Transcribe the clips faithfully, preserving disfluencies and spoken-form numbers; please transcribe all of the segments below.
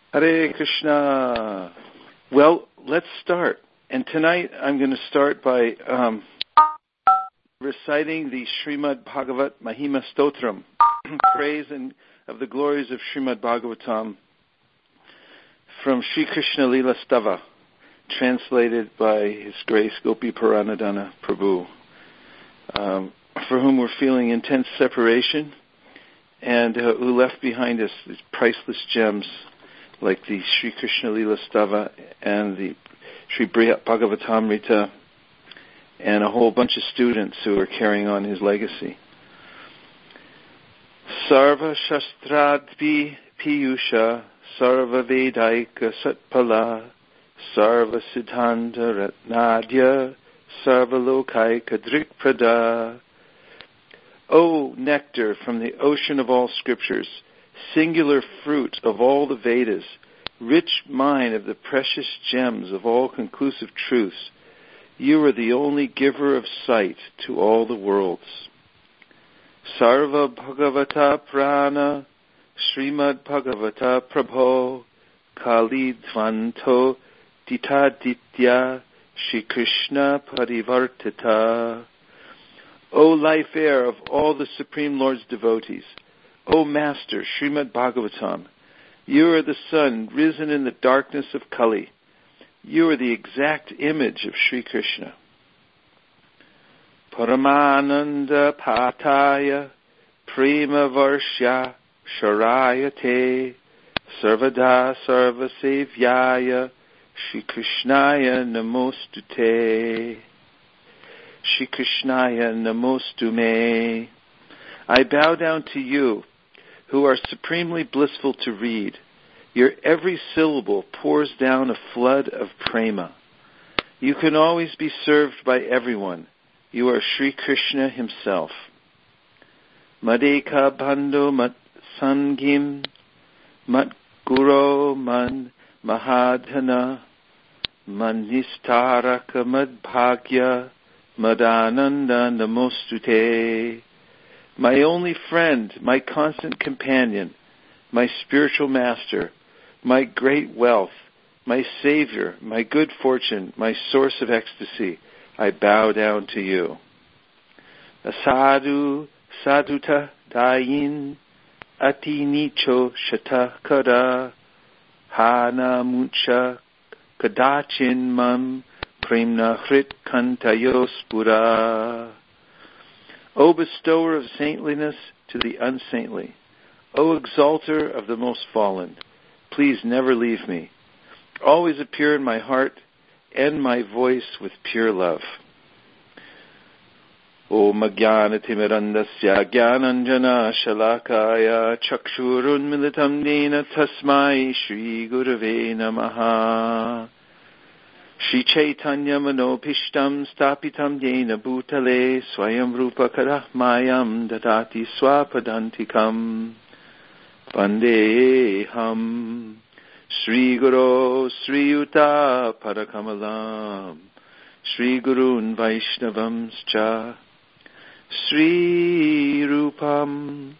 Hare Krishna. Well, let's start. And tonight I'm going to start by um, reciting the Srimad Bhagavat Mahima Stotram, praise and of the glories of Srimad Bhagavatam from Sri Krishna Lila Stava, translated by His Grace Gopi Paranadhana Prabhu, um, for whom we're feeling intense separation and uh, who left behind us these priceless gems like the Sri Krishna Lila Stava and the Sri Brihat Bhagavatamrita and a whole bunch of students who are carrying on his legacy. Sarva Shastradvi Piyusha Sarva Vedaika Satpala Sarva Siddhanta Ratnadya Sarva Lokaika Drikprada. O nectar from the ocean of all scriptures, singular fruit of all the Vedas, rich mine of the precious gems of all conclusive truths, you are the only giver of sight to all the worlds. Sarva Bhagavata Prana, Srimad Bhagavata Prabho, Kali Dvanto Ditaditya, Shri Krishna Parivartita. O life air of all the Supreme Lord's devotees, O Master, Srimad Bhagavatam, you are the sun risen in the darkness of Kali. You are the exact image of Sri Krishna. Paramananda Pataya Prema Varsha Sharayate Sarvada Sarvasevyaya Shri Krishnaya Namostute. Shri Krishnaya Namostume. I bow down to you, who are supremely blissful to read. Your every syllable pours down a flood of prema. You can always be served by everyone. You are Sri Krishna himself. Madeka Bando Mat Sangim Mat Guro Man Mahadhana Manistaraka Mad Bhagya Madananda Namostute. My only friend, my constant companion, my spiritual master, my great wealth, my savior, my good fortune, my source of ecstasy, I bow down to you. Asadu saduta dayin ati nicho shata kada hana muncha kadachin mam premna hrit kantayospura. O bestower of saintliness to the unsaintly, O exalter of the most fallen, please never leave me. Always appear in my heart and my voice with pure love. Om Ajnanatimirandasya Jnananjana Shalakaya Chakshurunmilitam Nena Tasmai Shri Gurave Namaha. Shri Chaitanya Manopishtam Stapitam Yena Bhutale Swayam Rupa Karahmayam Dadati Swapadantikam Vandeham Sri Guru Sri Yuta Parakamalam Sri Gurun Vaishnavamscha Sri Rupam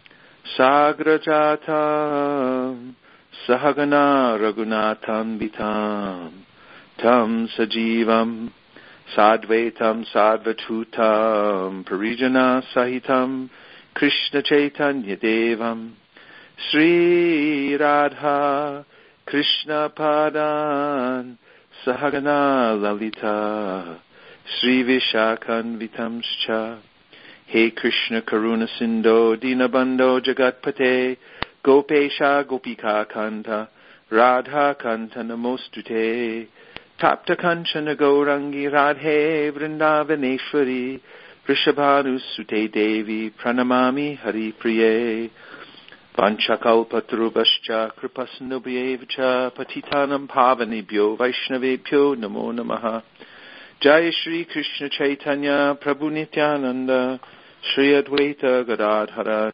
Sagrajatam Sahagana Raghunatham Vitam Tam Sajivam Sadvaitam Sadvatutam Parijana Sahitam Krishna Chaitanya Devam Sri Radha Krishna Padan Sahagana Lalita Sri Vishakanvitamscha. He Krishna Karuna Sindho Dinabandho Jagatpate Gopesha Gopika Kanta Radha Kanta Namostute. Tapta Kanchana Gaurangi Radhe Vrindavaneshwari Vrishabhanusute Devi Pranamami Hari Priye Vanchakalpatrubhascha Kripasnubhyevacha Patitanam Pavanebhyo Vaishnavebhyo Namo Namaha. Jai Shri Krishna Chaitanya Prabhu Nityananda Shri Advaita Gadadhara.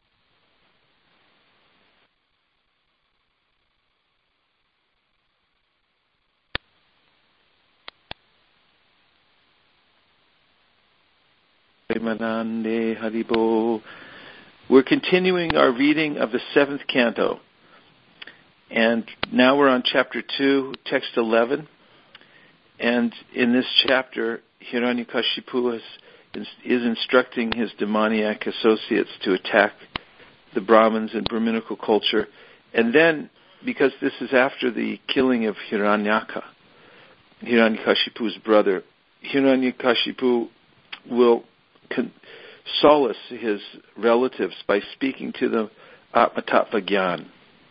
Manande Haribo. We're continuing our reading of the seventh canto. And now we're on chapter two, text eleven. And in this chapter, Hiranyakashipu is, is instructing his demoniac associates to attack the Brahmins and Brahminical culture. And then, because this is after the killing of Hiranyaka, Hiranyakashipu's brother, Hiranyakashipu will con- solace his relatives by speaking to them Atmatattva Gyan.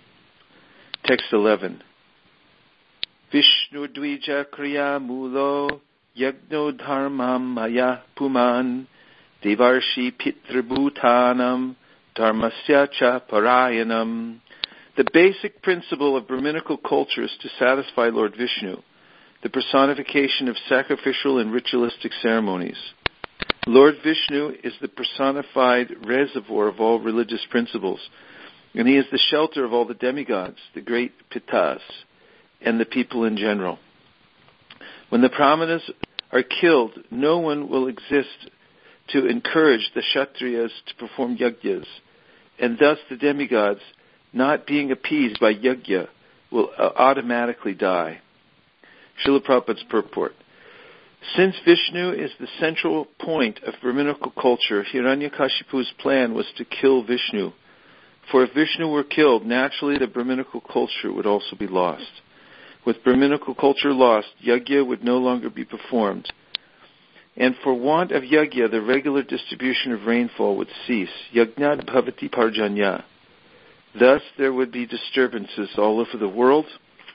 Text eleven. Vishnu Dvija Kriya Mulo Yagno Dharmam Maya Puman Devarshi Pitribhutanam Dharmasya Cha Parayanam. The basic principle of Brahminical culture is to satisfy Lord Vishnu, the personification of sacrificial and ritualistic ceremonies. Lord Vishnu is the personified reservoir of all religious principles, and he is the shelter of all the demigods, the great Pittas, and the people in general. When the Brahmanas are killed, no one will exist to encourage the Kshatriyas to perform yajnas, and thus the demigods, not being appeased by yajna, will automatically die. Srila Prabhupada's purport. Since Vishnu is the central point of Brahminical culture, Hiranyakashipu's plan was to kill Vishnu. For if Vishnu were killed, naturally the Brahminical culture would also be lost. With Brahminical culture lost, yajna would no longer be performed. And for want of yajna, the regular distribution of rainfall would cease. Yajnad bhavati parjanya. Thus there would be disturbances all over the world,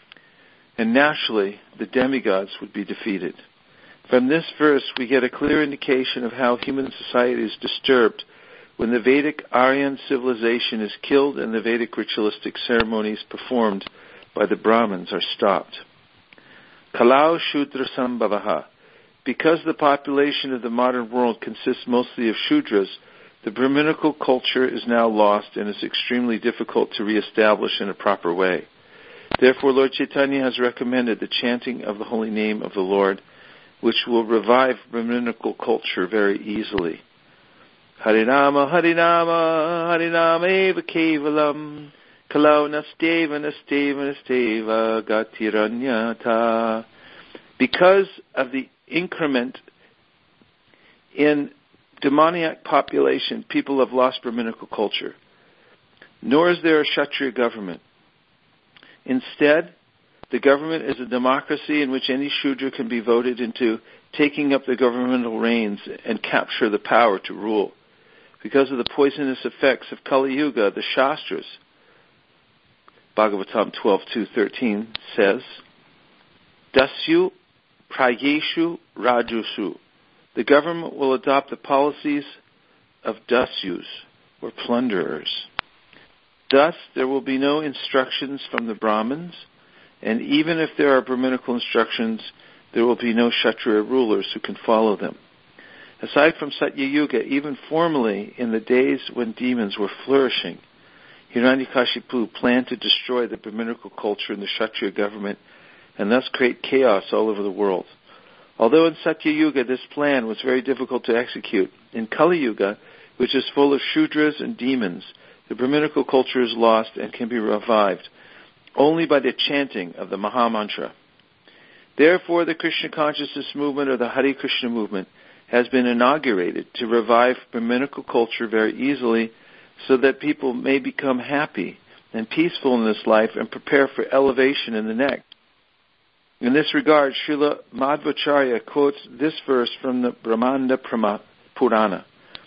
and naturally the demigods would be defeated. From this verse we get a clear indication of how human society is disturbed when the Vedic Aryan civilization is killed and the Vedic ritualistic ceremonies performed by the Brahmins are stopped. Kalau Shudra Sambhavaha. Because the population of the modern world consists mostly of Shudras, the Brahminical culture is now lost and is extremely difficult to reestablish in a proper way. Therefore, Lord Chaitanya has recommended the chanting of the holy name of the Lord, which will revive Brahminical culture very easily. Harinama, Harinama, Harinama eva kevalam, kalau nasteva, nasteva, nasteva, gatiranyata. Because of the increment in demoniac population, people have lost Brahminical culture. Nor is there a Kshatriya government. Instead, the government is a democracy in which any Shudra can be voted into taking up the governmental reins and capture the power to rule. Because of the poisonous effects of Kali Yuga, the Shastras, Bhagavatam twelve two thirteen says, Dasyu Prayeshu Rajusu. The government will adopt the policies of Dasyus, or plunderers. Thus, there will be no instructions from the Brahmins, and even if there are Brahminical instructions, there will be no Kshatriya rulers who can follow them. Aside from Satya Yuga, even formerly, in the days when demons were flourishing, Hiranyakashipu planned to destroy the Brahminical culture and the Kshatriya government, and thus create chaos all over the world. Although in Satya Yuga this plan was very difficult to execute, in Kali Yuga, which is full of Shudras and demons, the Brahminical culture is lost and can be revived only by the chanting of the Mahamantra. Therefore, the Krishna consciousness movement, or the Hare Krishna movement, has been inaugurated to revive Brahminical culture very easily, so that people may become happy and peaceful in this life and prepare for elevation in the next. In this regard, Srila Madhvacharya quotes this verse from the Brahmanda Purana.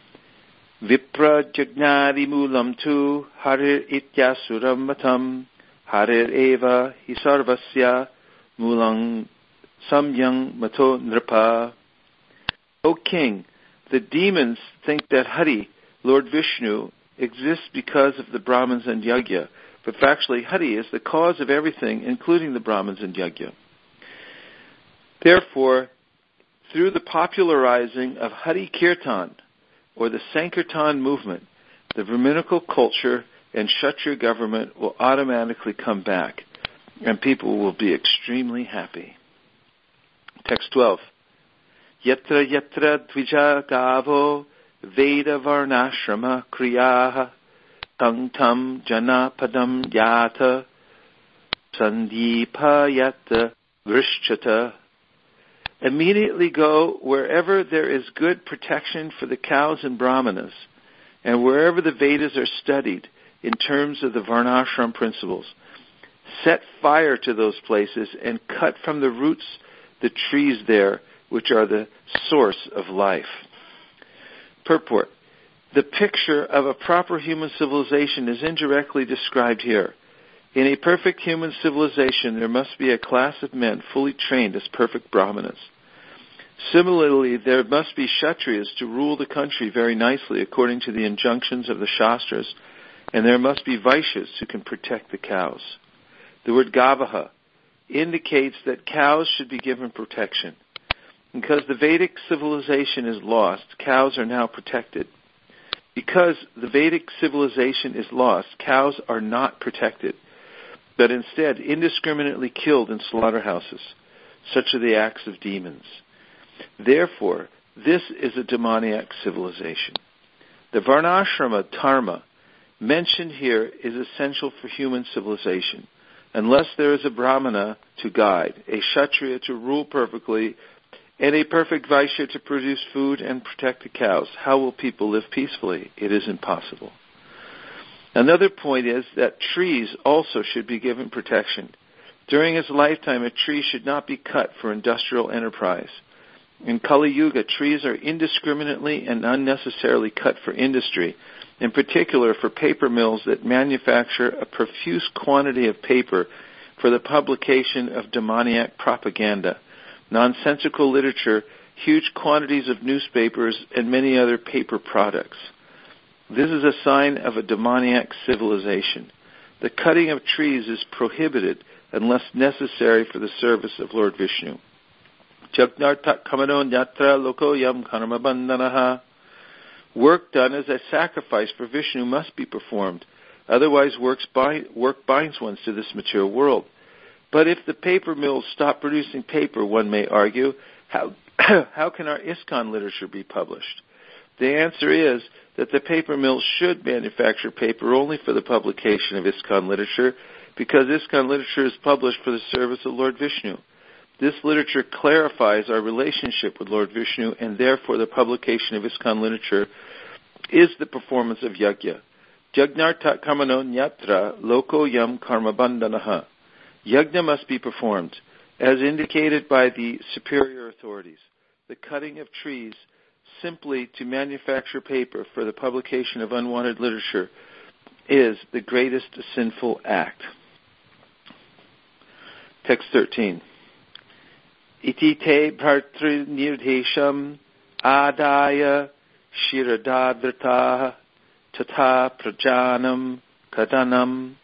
Vipra jagnadi mulam tu harir ityasuram matam harir eva hisarvasya mulang samyang mato nripa. O king, the demons think that Hari, Lord Vishnu, exists because of the Brahmins and Yajna, but factually Hari is the cause of everything, including the Brahmins and Yajna. Therefore, through the popularizing of Hari Kirtan, or the Sankirtan movement, the Brahminical culture and Kshatriya government will automatically come back, and people will be extremely happy. Text twelve. Yatra yatra dvija gavo veda varnashrama kriyaha tam tam jana padam yata sandipayata vrishchata. Immediately go wherever there is good protection for the cows and brahmanas, and wherever the Vedas are studied in terms of the Varnashram principles. Set fire to those places and cut from the roots the trees there, which are the source of life. Purport. The picture of a proper human civilization is indirectly described here. In a perfect human civilization, there must be a class of men fully trained as perfect brahmanas. Similarly, there must be kshatriyas to rule the country very nicely according to the injunctions of the Shastras, and there must be vaishyas who can protect the cows. The word gavaha indicates that cows should be given protection. Because the Vedic civilization is lost, cows are now protected. Because the Vedic civilization is lost, cows are not protected, but instead indiscriminately killed in slaughterhouses. Such are the acts of demons. Therefore, this is a demoniac civilization. The Varnashrama dharma mentioned here is essential for human civilization. Unless there is a Brahmana to guide, a Kshatriya to rule perfectly, and a perfect Vaishya to produce food and protect the cows, how will people live peacefully? It is impossible. Another point is that trees also should be given protection. During his lifetime, a tree should not be cut for industrial enterprise. In Kali Yuga, trees are indiscriminately and unnecessarily cut for industry, in particular for paper mills that manufacture a profuse quantity of paper for the publication of demoniac propaganda, nonsensical literature, huge quantities of newspapers, and many other paper products. This is a sign of a demoniac civilization. The cutting of trees is prohibited unless necessary for the service of Lord Vishnu. Jagnarta kamano nyatra loko yam karma bandhanaha. Work done as a sacrifice for Vishnu must be performed. Otherwise, works bind, work binds one to this material world. But if the paper mills stop producing paper, one may argue, how, how can our ISKCON literature be published? The answer is that the paper mills should manufacture paper only for the publication of ISKCON literature, because ISKCON literature is published for the service of Lord Vishnu. This literature clarifies our relationship with Lord Vishnu, and therefore the publication of ISKCON literature is the performance of yajna. Jagnarta kamano nyatra loko yam karma bandhanaha. Yajna must be performed, as indicated by the superior authorities. The cutting of trees simply to manufacture paper for the publication of unwanted literature is the greatest sinful act. Text thirteen. Iti te bhartri nirdhesham adaya shiradadrita tata prajanam kadanam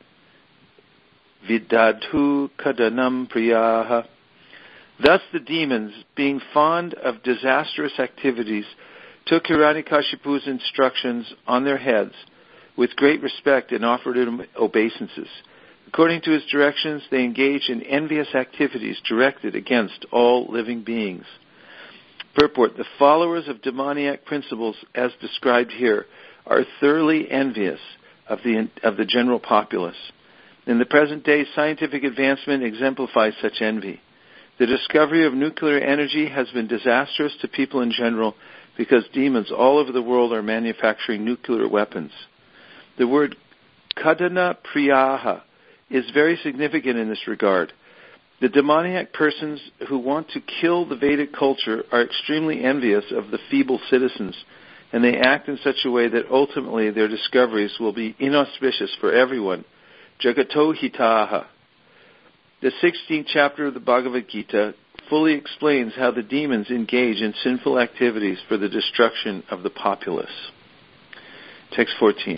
vidadhu kadanam priyaha. Thus the demons, being fond of disastrous activities, took Hiranyakashipu's instructions on their heads with great respect and offered him obeisances. According to his directions, they engaged in envious activities directed against all living beings. Purport: the followers of demoniac principles, as described here, are thoroughly envious of the, of the general populace. In the present day, scientific advancement exemplifies such envy. The discovery of nuclear energy has been disastrous to people in general because demons all over the world are manufacturing nuclear weapons. The word kadana priyaha is very significant in this regard. The demoniac persons who want to kill the Vedic culture are extremely envious of the feeble citizens, and they act in such a way that ultimately their discoveries will be inauspicious for everyone. Jagato hitaha. The sixteenth chapter of the Bhagavad Gita fully explains how the demons engage in sinful activities for the destruction of the populace. Text fourteen.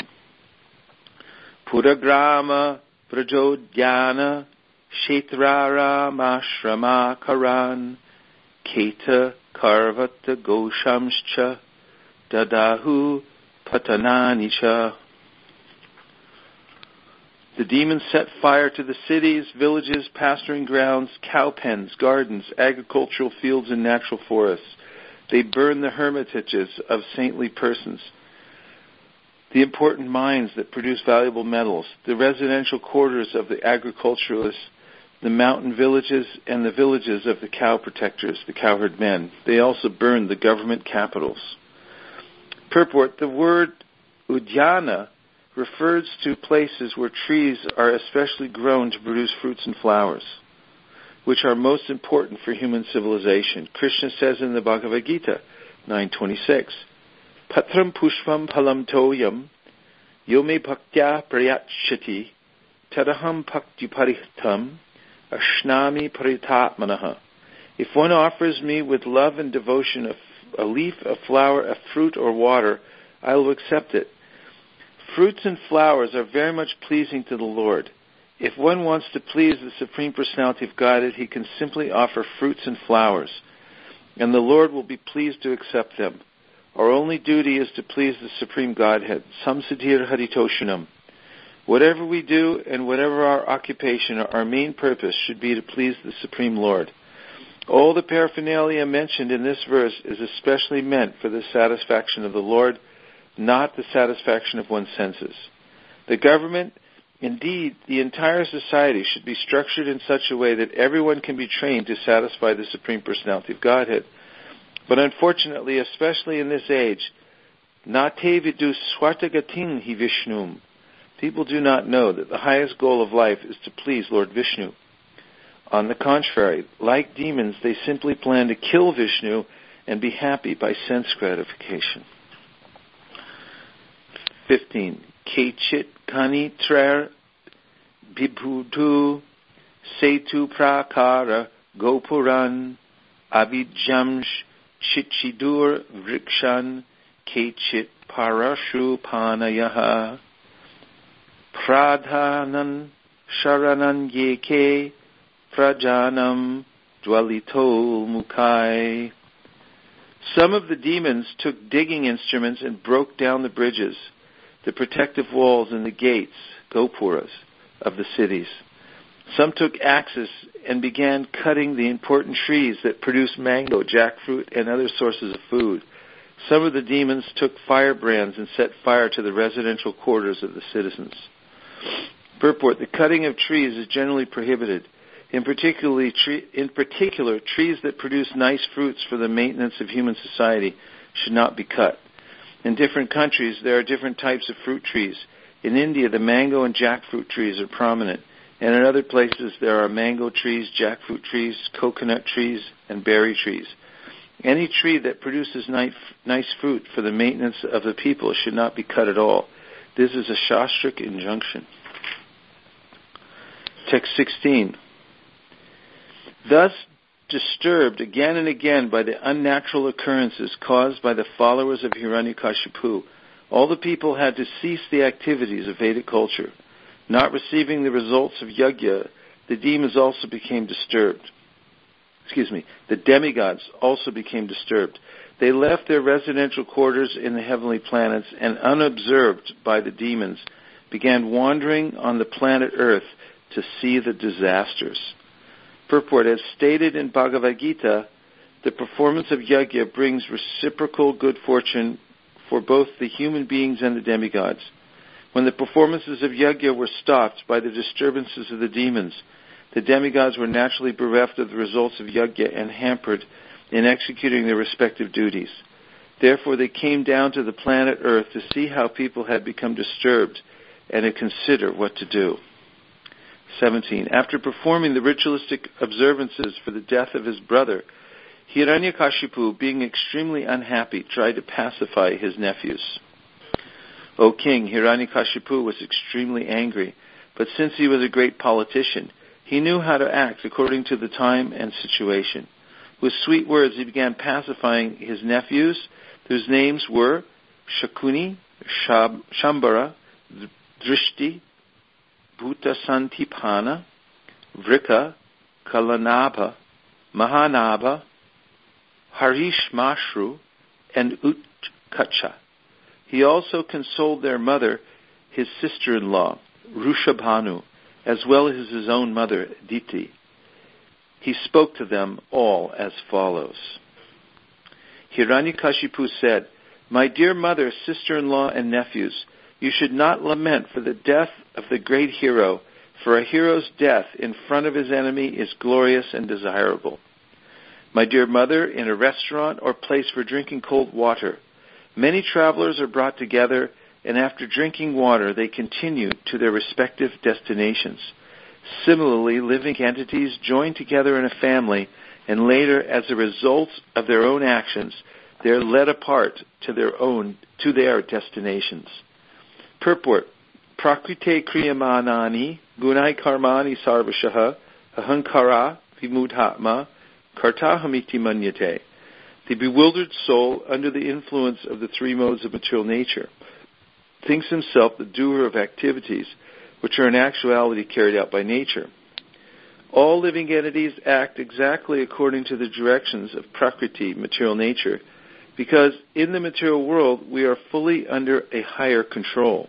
Puragrama Prajodhyana Kshetrara Mashrama Karan Keta Karvata Goshamscha Dadahu Patananicha. The demons set fire to the cities, villages, pasturing grounds, cow pens, gardens, agricultural fields, and natural forests. They burn the hermitages of saintly persons, the important mines that produce valuable metals, the residential quarters of the agriculturalists, the mountain villages, and the villages of the cow protectors, the cowherd men. They also burned the government capitals. Purport: the word udyana refers to places where trees are especially grown to produce fruits and flowers, which are most important for human civilization. Krishna says in the Bhagavad Gita, nine twenty-six, Patram pushpam palam toyam yome bhaktya prayachati tadaham bhakti parihtam ashnami paritatmanaha. If one offers me with love and devotion a, a leaf, a flower, a fruit, or water, I will accept it. Fruits and flowers are very much pleasing to the Lord. If one wants to please the Supreme Personality of Godhead, he can simply offer fruits and flowers, and the Lord will be pleased to accept them. Our only duty is to please the Supreme Godhead. Samsiddhir haritoshanam. Whatever we do and whatever our occupation, our main purpose should be to please the Supreme Lord. All the paraphernalia mentioned in this verse is especially meant for the satisfaction of the Lord, not the satisfaction of one's senses. The government, indeed, the entire society, should be structured in such a way that everyone can be trained to satisfy the Supreme Personality of Godhead. But unfortunately, especially in this age, nate vidu swartagating hi Vishnum. People do not know that the highest goal of life is to please Lord Vishnu. On the contrary, like demons, they simply plan to kill Vishnu and be happy by sense gratification. fifteen. Kechit kanitrar bibhutu setu prakara gopuran avidjamsh chichidur vrikshan kechit parashu panayaha pradhanan sharanan yeke prajanam dwalito mukai. Some of the demons took digging instruments and broke down the bridges, the protective walls and the gates, gopuras, of the cities. Some took axes and began cutting the important trees that produce mango, jackfruit, and other sources of food. Some of the demons took firebrands and set fire to the residential quarters of the citizens. Purport: the cutting of trees is generally prohibited. In, particularly, tre- in particular, trees that produce nice fruits for the maintenance of human society should not be cut. In different countries, there are different types of fruit trees. In India, the mango and jackfruit trees are prominent. And in other places, there are mango trees, jackfruit trees, coconut trees, and berry trees. Any tree that produces nice, nice fruit for the maintenance of the people should not be cut at all. This is a Shastric injunction. Text sixteen. Thus, disturbed again and again by the unnatural occurrences caused by the followers of Hiranyakashipu, all the people had to cease the activities of Vedic culture. Not receiving the results of yajna, the demons also became disturbed. Excuse me, the demigods also became disturbed. They left their residential quarters in the heavenly planets and, unobserved by the demons, began wandering on the planet Earth to see the disasters. Purport: as stated in Bhagavad Gita, the performance of yajna brings reciprocal good fortune for both the human beings and the demigods. When the performances of yajna were stopped by the disturbances of the demons, the demigods were naturally bereft of the results of yajna and hampered in executing their respective duties. Therefore, they came down to the planet Earth to see how people had become disturbed and to consider what to do. seventeen. After performing the ritualistic observances for the death of his brother, Hiranyakashipu, being extremely unhappy, tried to pacify his nephews. O king, Hiranyakashipu was extremely angry, but since he was a great politician, he knew how to act according to the time and situation. With sweet words, he began pacifying his nephews, whose names were Shakuni, Shab, Shambhara, Drishti, Bhutasantipana, Vrika, Kalanabha, Mahanabha, Harishmashru, and Utkacha. He also consoled their mother, his sister-in-law, Rushabhanu, as well as his own mother, Diti. He spoke to them all as follows. Hiranyakashipu said, "My dear mother, sister-in-law, and nephews, you should not lament for the death of the great hero, For a hero's death in front of his enemy is glorious and desirable. My dear mother, in a restaurant or place for drinking cold water, many travelers are brought together, and after drinking water, they continue to their respective destinations. Similarly, living entities join together in a family, and later, as a result of their own actions, they are led apart to their own to their destinations. Purport: Prakrite kriyamanani gunai karmani sarvashaha ahankara vimudhatma kartahamiti manyate. The bewildered soul, under the influence of the three modes of material nature, thinks himself the doer of activities which are in actuality carried out by nature. All living entities act exactly according to the directions of Prakriti, material nature, because in the material world we are fully under a higher control.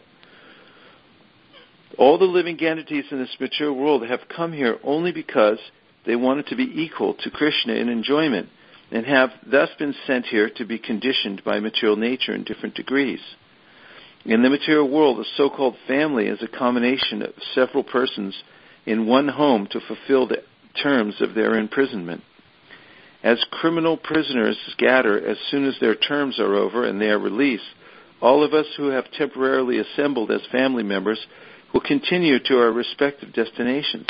All the living entities in this material world have come here only because they wanted to be equal to Krishna in enjoyment, and have thus been sent here to be conditioned by material nature in different degrees. In the material world, a so-called family is a combination of several persons in one home to fulfill the terms of their imprisonment. As criminal prisoners scatter as soon as their terms are over and they are released, all of us who have temporarily assembled as family members will continue to our respective destinations.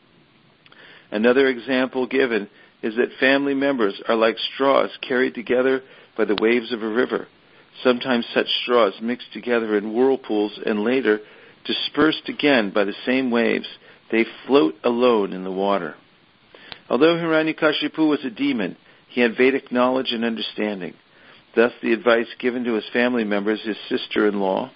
Another example given is that family members are like straws carried together by the waves of a river. Sometimes such straws mix together in whirlpools and later, dispersed again by the same waves, they float alone in the water. Although Hiranyakashipu was a demon, he had Vedic knowledge and understanding. Thus the advice given to his family members, his sister-in-law,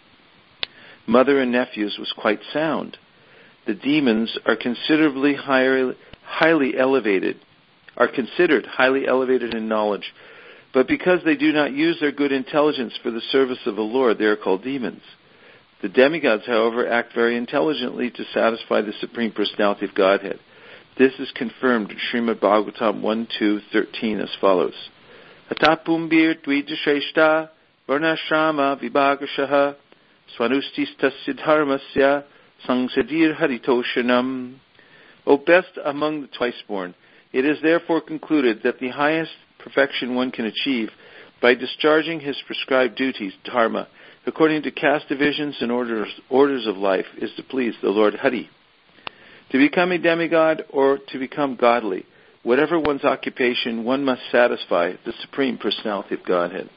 mother and nephews, was quite sound. The demons are considerably higher, highly elevated, are considered highly elevated in knowledge, but because they do not use their good intelligence for the service of the Lord, they are called demons. The demigods, however, act very intelligently to satisfy the Supreme Personality of Godhead. This is confirmed in Srimad Bhagavatam one two thirteen as follows. Atapumbir dvidashreshta varnashrama vibhagashaha swanustistasya dharmasya sangsadir haritoshanam. O best among the twice-born, it is therefore concluded that the highest perfection one can achieve by discharging his prescribed duties, dharma, according to caste divisions and orders, orders of life, is to please the Lord Hari. To become a demigod or to become godly, whatever one's occupation, one must satisfy the Supreme Personality of Godhead.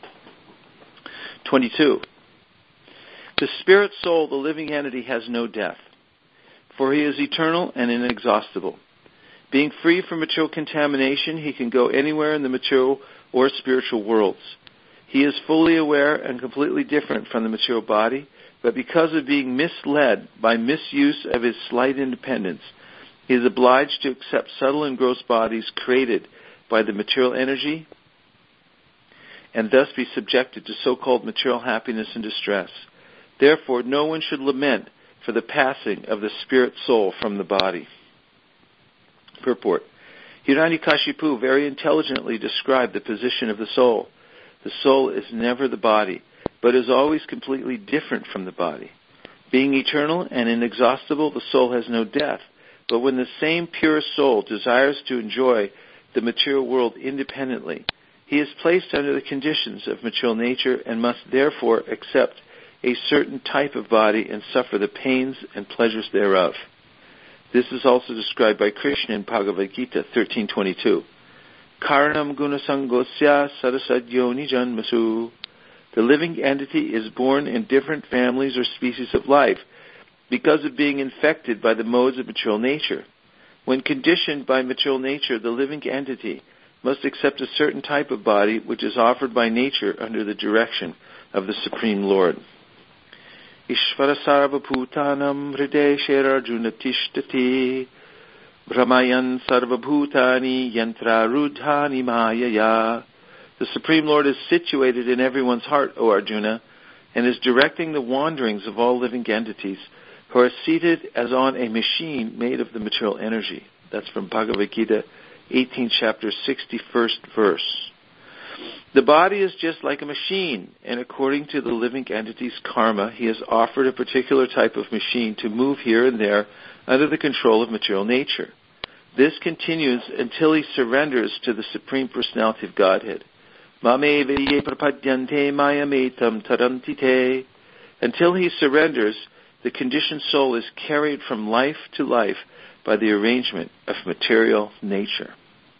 twenty-two. The spirit soul, the living entity, has no death, for he is eternal and inexhaustible. Being free from material contamination, he can go anywhere in the material or spiritual worlds. He is fully aware and completely different from the material body, but because of being misled by misuse of his slight independence, he is obliged to accept subtle and gross bodies created by the material energy and thus be subjected to so-called material happiness and distress. Therefore, no one should lament for the passing of the spirit soul from the body. Purport. Hiranyakashipu very intelligently described the position of the soul. The soul is never the body, but is always completely different from the body. Being eternal and inexhaustible, the soul has no death. But when the same pure soul desires to enjoy the material world independently, he is placed under the conditions of material nature and must therefore accept a certain type of body and suffer the pains and pleasures thereof. This is also described by Krishna in Bhagavad Gita thirteen twenty-two. Karanam gunasangosya sarasadyoni janmasu. The living entity is born in different families or species of life because of being infected by the modes of material nature. When conditioned by material nature, the living entity must accept a certain type of body which is offered by nature under the direction of the Supreme Lord. Ishvara sarvabhutanam hridesher arjuna tishtati brahmayan sarvabhutani yantrarudhani mayaya. The Supreme Lord is situated in everyone's heart, O Arjuna, and is directing the wanderings of all living entities who are seated as on a machine made of the material energy. That's from Bhagavad Gita, eighteenth chapter, sixty-first verse. The body is just like a machine, and according to the living entity's karma, he is offered a particular type of machine to move here and there under the control of material nature. This continues until he surrenders to the Supreme Personality of Godhead. Until he surrenders, the conditioned soul is carried from life to life by the arrangement of material nature.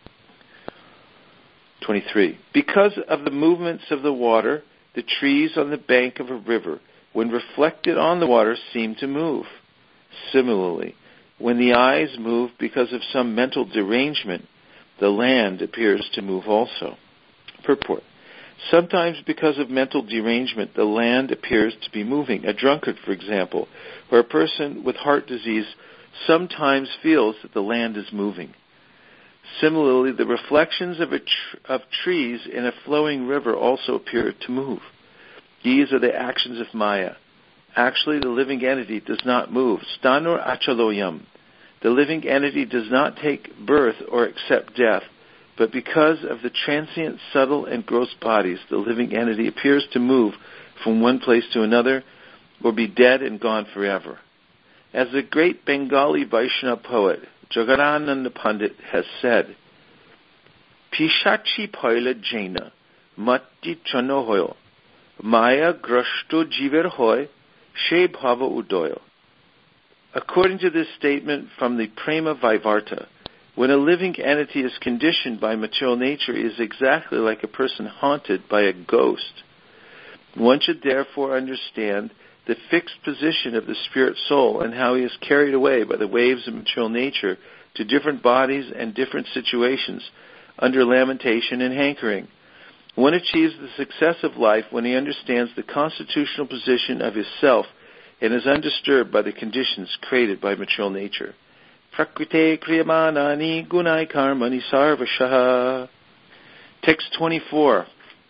twenty-three. Because of the movements of the water, the trees on the bank of a river, when reflected on the water, seem to move. Similarly, when the eyes move because of some mental derangement, the land appears to move also. Purport. Sometimes because of mental derangement, the land appears to be moving. A drunkard, for example, or a person with heart disease sometimes feels that the land is moving. Similarly, the reflections of, a tr- of trees in a flowing river also appear to move. These are the actions of Maya. Actually, the living entity does not move. Stanur achaloyam. The living entity does not take birth or accept death, but because of the transient, subtle, and gross bodies, the living entity appears to move from one place to another or be dead and gone forever. As the great Bengali Vaishnava poet, Jagadananda Pandit, has said, Pishachi Paila Jaina, Matti Chanohoyo, Maya Grashto Jiver Hoy, She Bhava Udoyo. According to this statement from the Prema Vaivarta, when a living entity is conditioned by material nature, it is exactly like a person haunted by a ghost. One should therefore understand the fixed position of the spirit soul and how he is carried away by the waves of material nature to different bodies and different situations under lamentation and hankering. One achieves the success of life when he understands the constitutional position of his self and is undisturbed by the conditions created by material nature. Prakrite kriyamanani gunai karmani sarvashaha. Text twenty-four.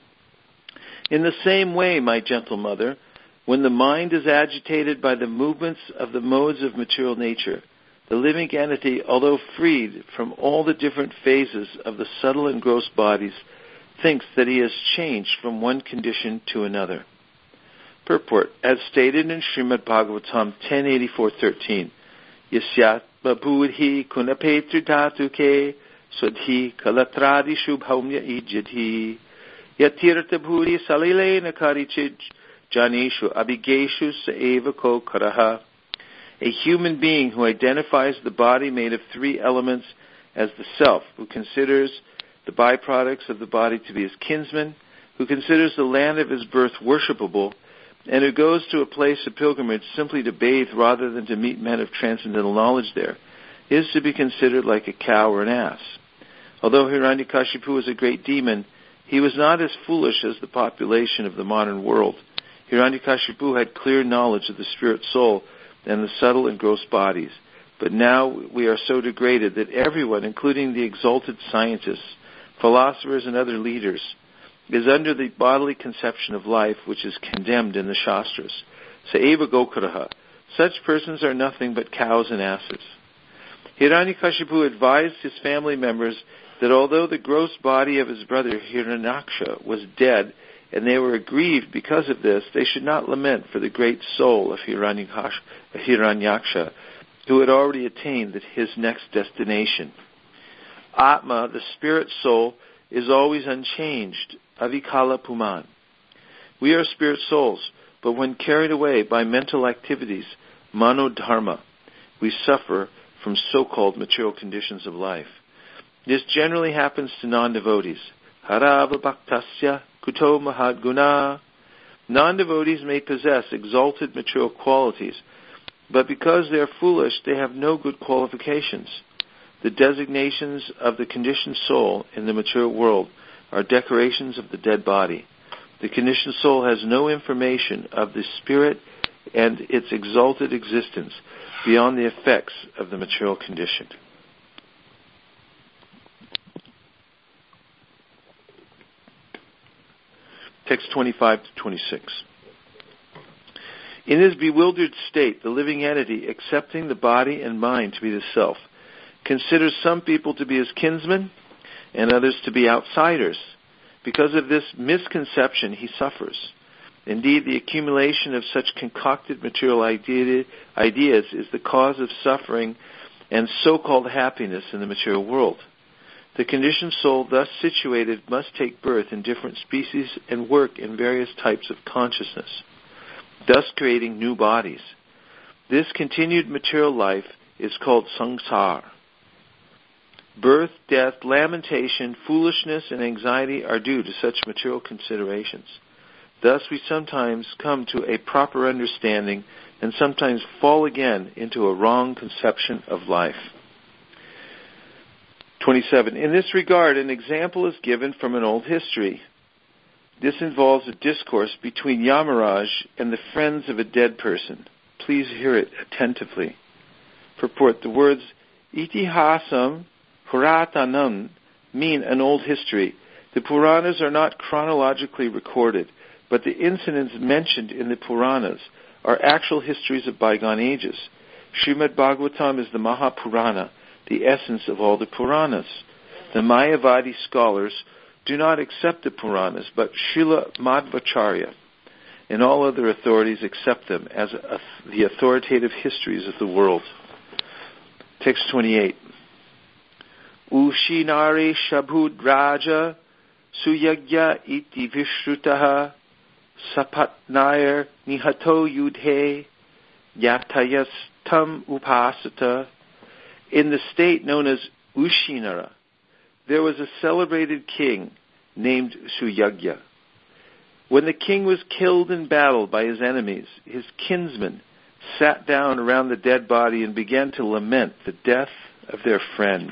In the same way, my gentle mother, when the mind is agitated by the movements of the modes of material nature, the living entity, although freed from all the different phases of the subtle and gross bodies, thinks that he has changed from one condition to another. Purport. As stated in Srimad Bhagavatam ten eighty-four thirteen, Yasyat babudhi kunapetri dhatuke swadhi kalatradi shubhaumya ijadhi yatirta bhuri salile nakarichij janishu abigeshu saeva ko karaha. A human being who identifies the body made of three elements as the self, who considers the byproducts of the body to be his kinsmen, who considers the land of his birth worshipable, and who goes to a place of pilgrimage simply to bathe rather than to meet men of transcendental knowledge there, is to be considered like a cow or an ass. Although Hiranyakashipu was a great demon, he was not as foolish as the population of the modern world. Hiranyakashipu had clear knowledge of the spirit soul and the subtle and gross bodies. But now we are so degraded that everyone, including the exalted scientists, philosophers, and other leaders, is under the bodily conception of life which is condemned in the Shastras. Saeva Gokaraha. Such persons are nothing but cows and asses. Hiranyakashipu advised his family members that although the gross body of his brother Hiranyaksha was dead, and they were aggrieved because of this, they should not lament for the great soul of Hiranyaksha, who had already attained his next destination. Atma, the spirit soul, is always unchanged. Avikala Puman. We are spirit souls, but when carried away by mental activities, manodharma, we suffer from so-called material conditions of life. This generally happens to non-devotees. Harava bhaktasya kuto mahadguna. Non-devotees may possess exalted material qualities, but because they are foolish, they have no good qualifications. The designations of the conditioned soul in the material world are decorations of the dead body. The conditioned soul has no information of the spirit and its exalted existence beyond the effects of the material condition. Text twenty-five to twenty-six. In his bewildered state, the living entity, accepting the body and mind to be the self, considers some people to be his kinsmen and others to be outsiders. Because of this misconception, he suffers. Indeed, the accumulation of such concocted material idea, ideas is the cause of suffering and so-called happiness in the material world. The conditioned soul thus situated must take birth in different species and work in various types of consciousness, thus creating new bodies. This continued material life is called samsara. Birth, death, lamentation, foolishness, and anxiety are due to such material considerations. Thus we sometimes come to a proper understanding and sometimes fall again into a wrong conception of life. twenty-seven. In this regard, an example is given from an old history. This involves a discourse between Yamaraj and the friends of a dead person. Please hear it attentively. Purport: the words Itihasam Puratanam mean an old history. The Puranas are not chronologically recorded, but the incidents mentioned in the Puranas are actual histories of bygone ages. Srimad Bhagavatam is the Mahapurana, the essence of all the Puranas. The Mayavadi scholars do not accept the Puranas, but Srila Madhvacharya and all other authorities accept them as a, the authoritative histories of the world. Text twenty-eight. Ushinare Shabhud Raja Suyagya iti Vishrutaha Sapatnair Nihato Yudhe Yatayastam Upasata. In the state known as Ushinara, there was a celebrated king named Suyagya. When the king was killed in battle by his enemies, his kinsmen sat down around the dead body and began to lament the death of their friend.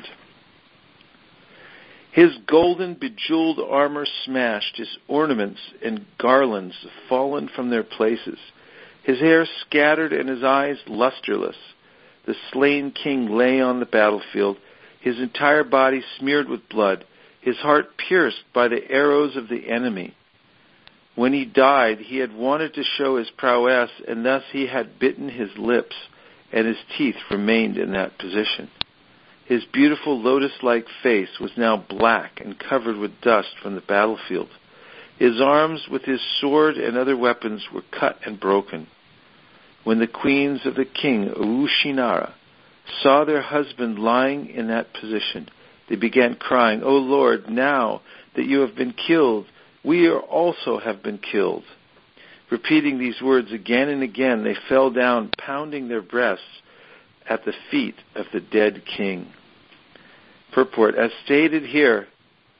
His golden bejeweled armor smashed, his ornaments and garlands fallen from their places, his hair scattered and his eyes lusterless. The slain king lay on the battlefield, his entire body smeared with blood, his heart pierced by the arrows of the enemy. When he died, he had wanted to show his prowess, and thus he had bitten his lips, and his teeth remained in that position. His beautiful lotus-like face was now black and covered with dust from the battlefield. His arms with his sword and other weapons were cut and broken. When the queens of the king Ushinara saw their husband lying in that position, they began crying, "O Lord, now that you have been killed, we also have been killed." Repeating these words again and again, they fell down, pounding their breasts at the feet of the dead king. Purport: as stated here,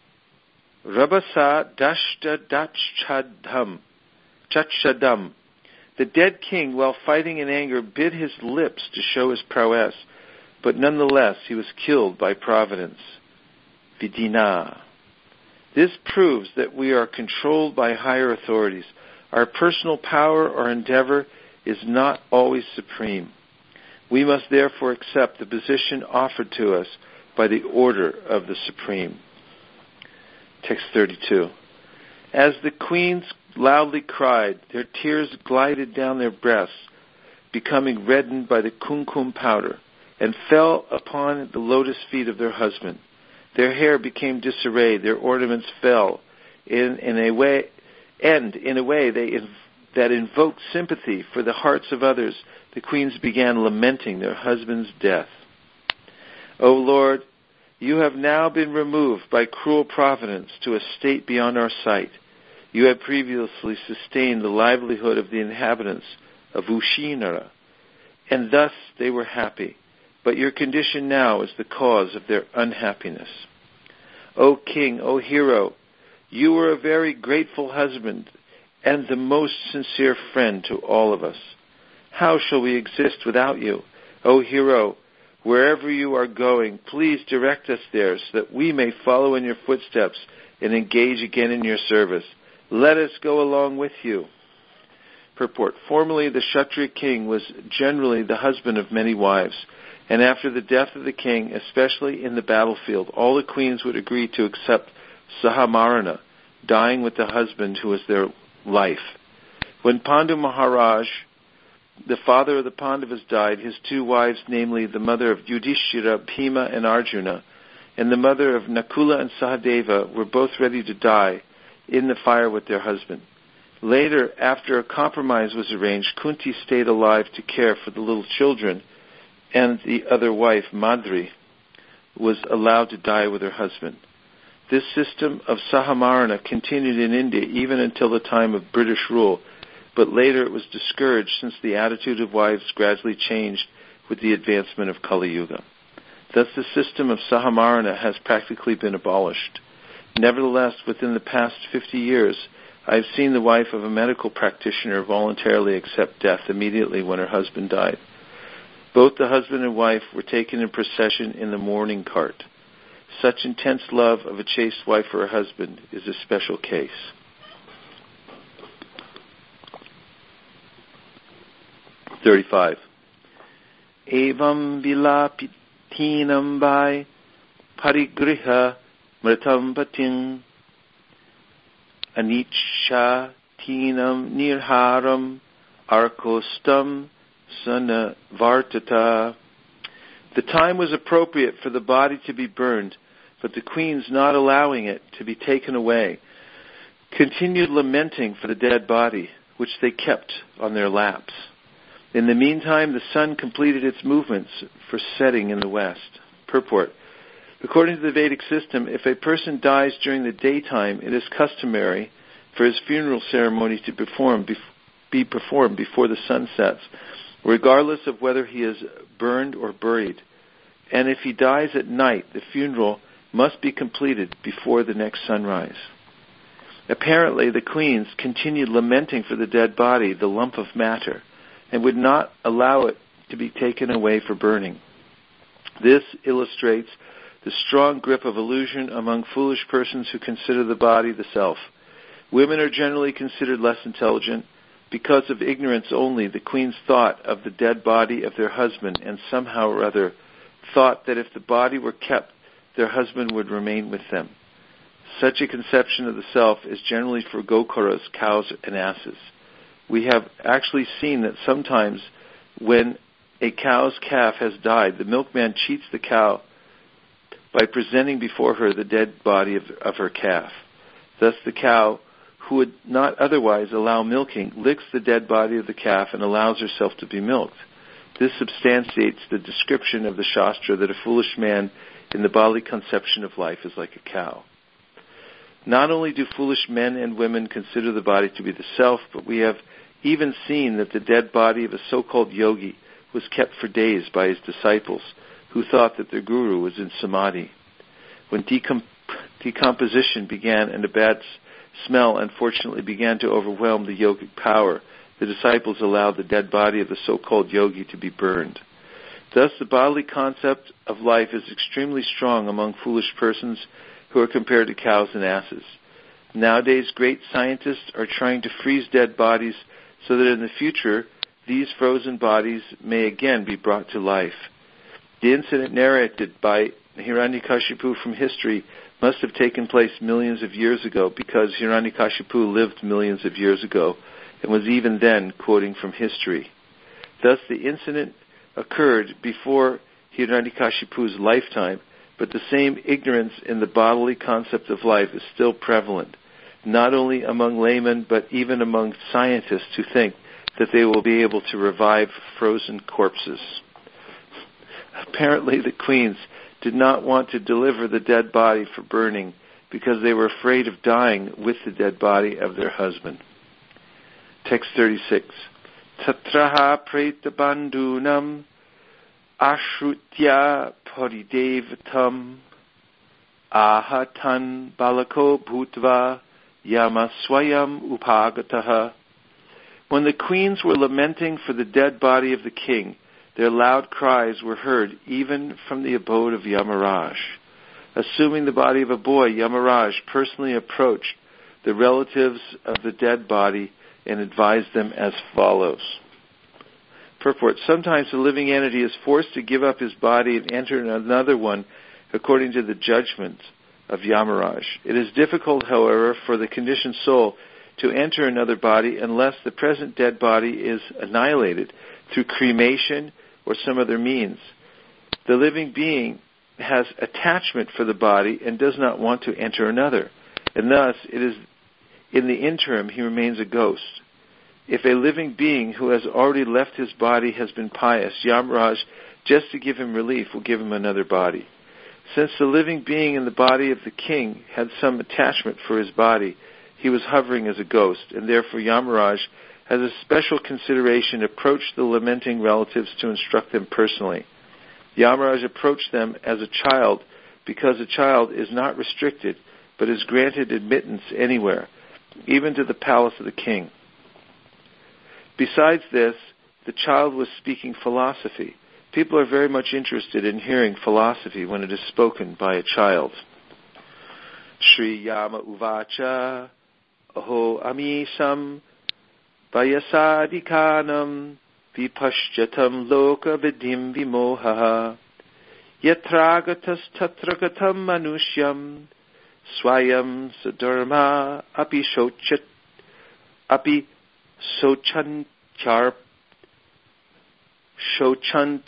Rabasa Dashta Dachchadam, Chachadam. The dead king, while fighting in anger, bit his lips to show his prowess, but nonetheless he was killed by providence. Vidina. This proves that we are controlled by higher authorities. Our personal power or endeavor is not always supreme. We must therefore accept the position offered to us by the order of the Supreme. Text thirty-two. As the queens loudly cried, their tears glided down their breasts, becoming reddened by the kumkum powder, and fell upon the lotus feet of their husband. Their hair became disarrayed, their ornaments fell, in, in a way, and in a way they, that invoked sympathy for the hearts of others, the queens began lamenting their husband's death. O Lord, you have now been removed by cruel providence to a state beyond our sight. You had previously sustained the livelihood of the inhabitants of Ushinara, and thus they were happy. But your condition now is the cause of their unhappiness. O king, O hero, you were a very grateful husband and the most sincere friend to all of us. How shall we exist without you? O hero, wherever you are going, please direct us there so that we may follow in your footsteps and engage again in your service. Let us go along with you. Purport: formerly the Kshatriya king was generally the husband of many wives, and after the death of the king, especially in the battlefield, all the queens would agree to accept Sahamarana, dying with the husband who was their life. When Pandu Maharaj, the father of the Pandavas, died, his two wives, namely the mother of Yudhishthira, Bhima, and Arjuna, and the mother of Nakula and Sahadeva, were both ready to die in the fire with their husband. Later, after a compromise was arranged, Kunti stayed alive to care for the little children, and the other wife, Madri, was allowed to die with her husband. This system of Sahamarana continued in India even until the time of British rule, but later it was discouraged since the attitude of wives gradually changed with the advancement of Kali Yuga. Thus the system of Sahamarana has practically been abolished. Nevertheless, within the past fifty years, I have seen the wife of a medical practitioner voluntarily accept death immediately when her husband died. Both the husband and wife were taken in procession in the mourning cart. Such intense love of a chaste wife for her husband is a special case. thirty-five. Evam vilapitinam vai parigriha mritam pating anicha tinam nirharam arkostam sanavartata. The time was appropriate for the body to be burned, but the queens, not allowing it to be taken away, continued lamenting for the dead body, which they kept on their laps. In the meantime, the sun completed its movements for setting in the west. Purport. According to the Vedic system, if a person dies during the daytime, it is customary for his funeral ceremony to perform, be performed before the sun sets, regardless of whether he is burned or buried. And if he dies at night, the funeral must be completed before the next sunrise. Apparently, the queens continued lamenting for the dead body, the lump of matter, and would not allow it to be taken away for burning. This illustrates the strong grip of illusion among foolish persons who consider the body the self. Women are generally considered less intelligent. Because of ignorance only, the queens thought of the dead body of their husband and somehow or other thought that if the body were kept, their husband would remain with them. Such a conception of the self is generally for gokuras, cows and asses. We have actually seen that sometimes when a cow's calf has died, the milkman cheats the cow by presenting before her the dead body of, of her calf. Thus the cow, who would not otherwise allow milking, licks the dead body of the calf and allows herself to be milked. This substantiates the description of the Shastra that a foolish man in the bodily conception of life is like a cow. Not only do foolish men and women consider the body to be the self, but we have even seen that the dead body of a so-called yogi was kept for days by his disciples, who thought that their guru was in samadhi. When decom- decomposition began and a bad smell unfortunately began to overwhelm the yogic power, the disciples allowed the dead body of the so-called yogi to be burned. Thus, the bodily concept of life is extremely strong among foolish persons who are compared to cows and asses. Nowadays, great scientists are trying to freeze dead bodies so that in the future, these frozen bodies may again be brought to life. The incident narrated by Hiranyakashipu from history must have taken place millions of years ago, because Hiranyakashipu lived millions of years ago and was even then quoting from history. Thus, the incident occurred before Hiranyakashipu's lifetime, but the same ignorance in the bodily concept of life is still prevalent, not only among laymen, but even among scientists who think that they will be able to revive frozen corpses. Apparently, the queens did not want to deliver the dead body for burning because they were afraid of dying with the dead body of their husband. Text thirty-six. Tatraha preta bandunam ashrutya paridevatam ahatan balako bhutva yamaswayam upagataha. When the queens were lamenting for the dead body of the king, their loud cries were heard even from the abode of Yamaraj. Assuming the body of a boy, Yamaraj personally approached the relatives of the dead body and advised them as follows. Purport. Sometimes the living entity is forced to give up his body and enter another one according to the judgment of Yamaraj. It is difficult, however, for the conditioned soul to enter another body unless the present dead body is annihilated through cremation or some other means. The living being has attachment for the body and does not want to enter another, and thus it is In the interim, he remains a ghost. If a living being who has already left his body has been pious, Yamaraj, just to give him relief, will give him another body. Since the living being in the body of the king had some attachment for his body, he was hovering as a ghost, and therefore Yamaraj, as a special consideration, approached the lamenting relatives to instruct them personally. Yamaraj approached them as a child, because a child is not restricted, but is granted admittance anywhere, even to the palace of the king. Besides this, the child was speaking philosophy. People are very much interested in hearing philosophy when it is spoken by a child. Shri Yama Uvacha Aho Amisham Vayasadikanam Vipashyatam Loka Vidim Vimohaha Yatragatas Tatragatam Manushyam Swayam Sadharma Api Shochat Api Sochanchar Shochant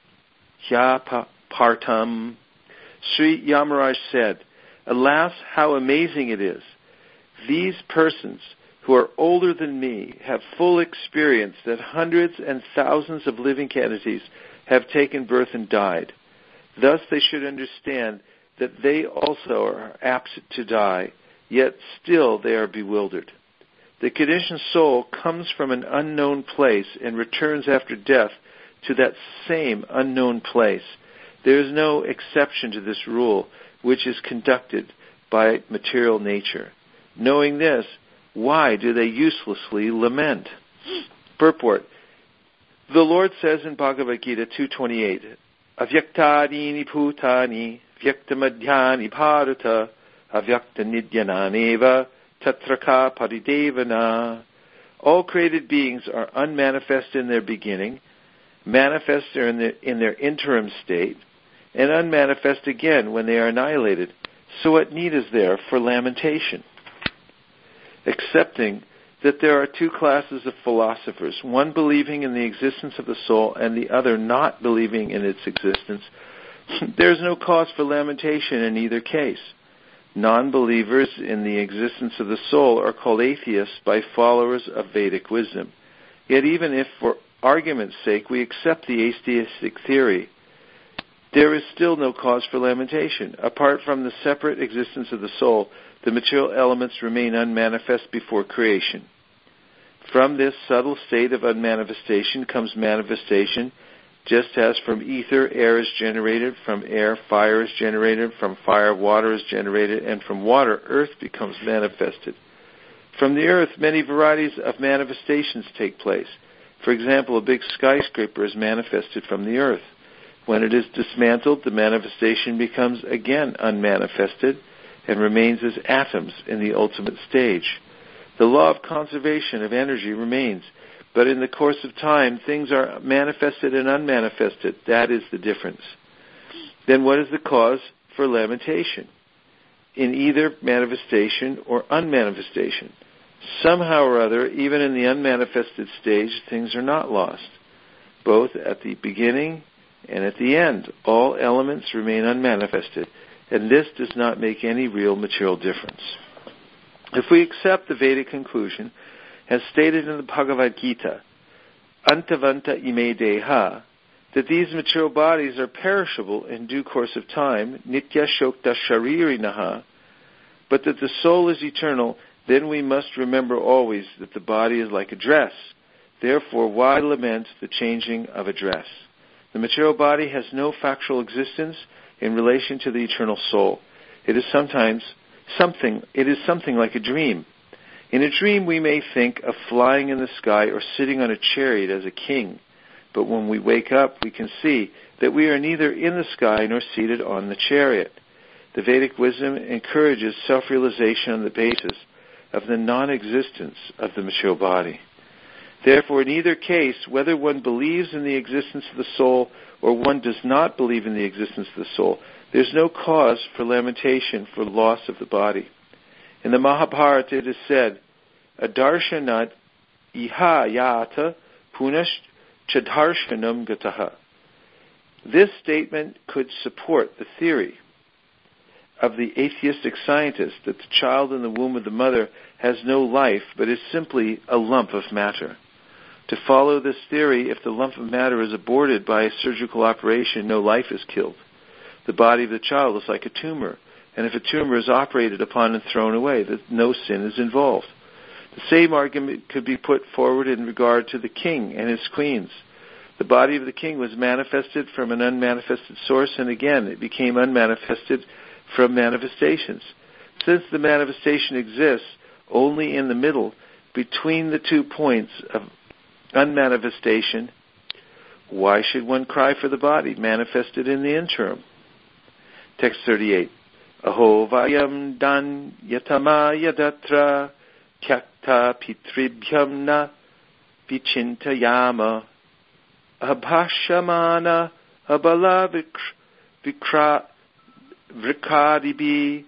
Yapartam. Sri Yamaraj said, "Alas, how amazing it is! These persons who are older than me have full experience that hundreds and thousands of living entities have taken birth and died. Thus they should understand that they also are apt to die, yet still they are bewildered. The conditioned soul comes from an unknown place and returns after death to that same unknown place. There is no exception to this rule, which is conducted by material nature. Knowing this, why do they uselessly lament?" Purport. The Lord says in Bhagavad Gita two twenty-eight, "Avyaktadini bhutani vyaktamadhyani bharata avyakta nidyananeva tatraka paridevana." All created beings are unmanifest in their beginning, manifest in their, in their interim state, and unmanifest again when they are annihilated. So what need is there for lamentation? Accepting that there are two classes of philosophers, one believing in the existence of the soul and the other not believing in its existence, there is no cause for lamentation in either case. Non-believers in the existence of the soul are called atheists by followers of Vedic wisdom. Yet even if, for argument's sake, we accept the atheistic theory, there is still no cause for lamentation. Apart from the separate existence of the soul, the material elements remain unmanifest before creation. From this subtle state of unmanifestation comes manifestation, just as from ether air is generated, from air fire is generated, from fire water is generated, and from water earth becomes manifested. From the earth, many varieties of manifestations take place. For example, a big skyscraper is manifested from the earth. When it is dismantled, the manifestation becomes again unmanifested and remains as atoms in the ultimate stage. The law of conservation of energy remains, but in the course of time, things are manifested and unmanifested. That is the difference. Then what is the cause for lamentation? In either manifestation or unmanifestation. Somehow or other, even in the unmanifested stage, things are not lost. Both at the beginning and at the end, all elements remain unmanifested, and this does not make any real material difference. If we accept the Vedic conclusion, as stated in the Bhagavad Gita, Antavanta ime deha, that these material bodies are perishable in due course of time, nitya shokta sharirinaha, but that the soul is eternal, then we must remember always that the body is like a dress. Therefore, why lament the changing of a dress? The material body has no factual existence in relation to the eternal soul. It is sometimes something, it is something like a dream. In a dream, we may think of flying in the sky or sitting on a chariot as a king. But when we wake up, we can see that we are neither in the sky nor seated on the chariot. The Vedic wisdom encourages self-realization on the basis of the non-existence of the material body. Therefore, in either case, whether one believes in the existence of the soul or one does not believe in the existence of the soul, there's no cause for lamentation for loss of the body. In the Mahabharata it is said, Adarshanat iha yata punash chadarshanam gataha. This statement could support the theory of the atheistic scientist that the child in the womb of the mother has no life but is simply a lump of matter. To follow this theory, if the lump of matter is aborted by a surgical operation, no life is killed. The body of the child is like a tumor, and if a tumor is operated upon and thrown away, that no sin is involved. The same argument could be put forward in regard to the king and his queens. The body of the king was manifested from an unmanifested source, and again it became unmanifested from manifestations. Since the manifestation exists only in the middle, between the two points of unmanifestation, why should one cry for the body manifested in the interim? Text thirty-eight. Aho vayam dan yatama yadatra kyakta pitribhyam na vichintayama abhashamana abala vikra vrikadibi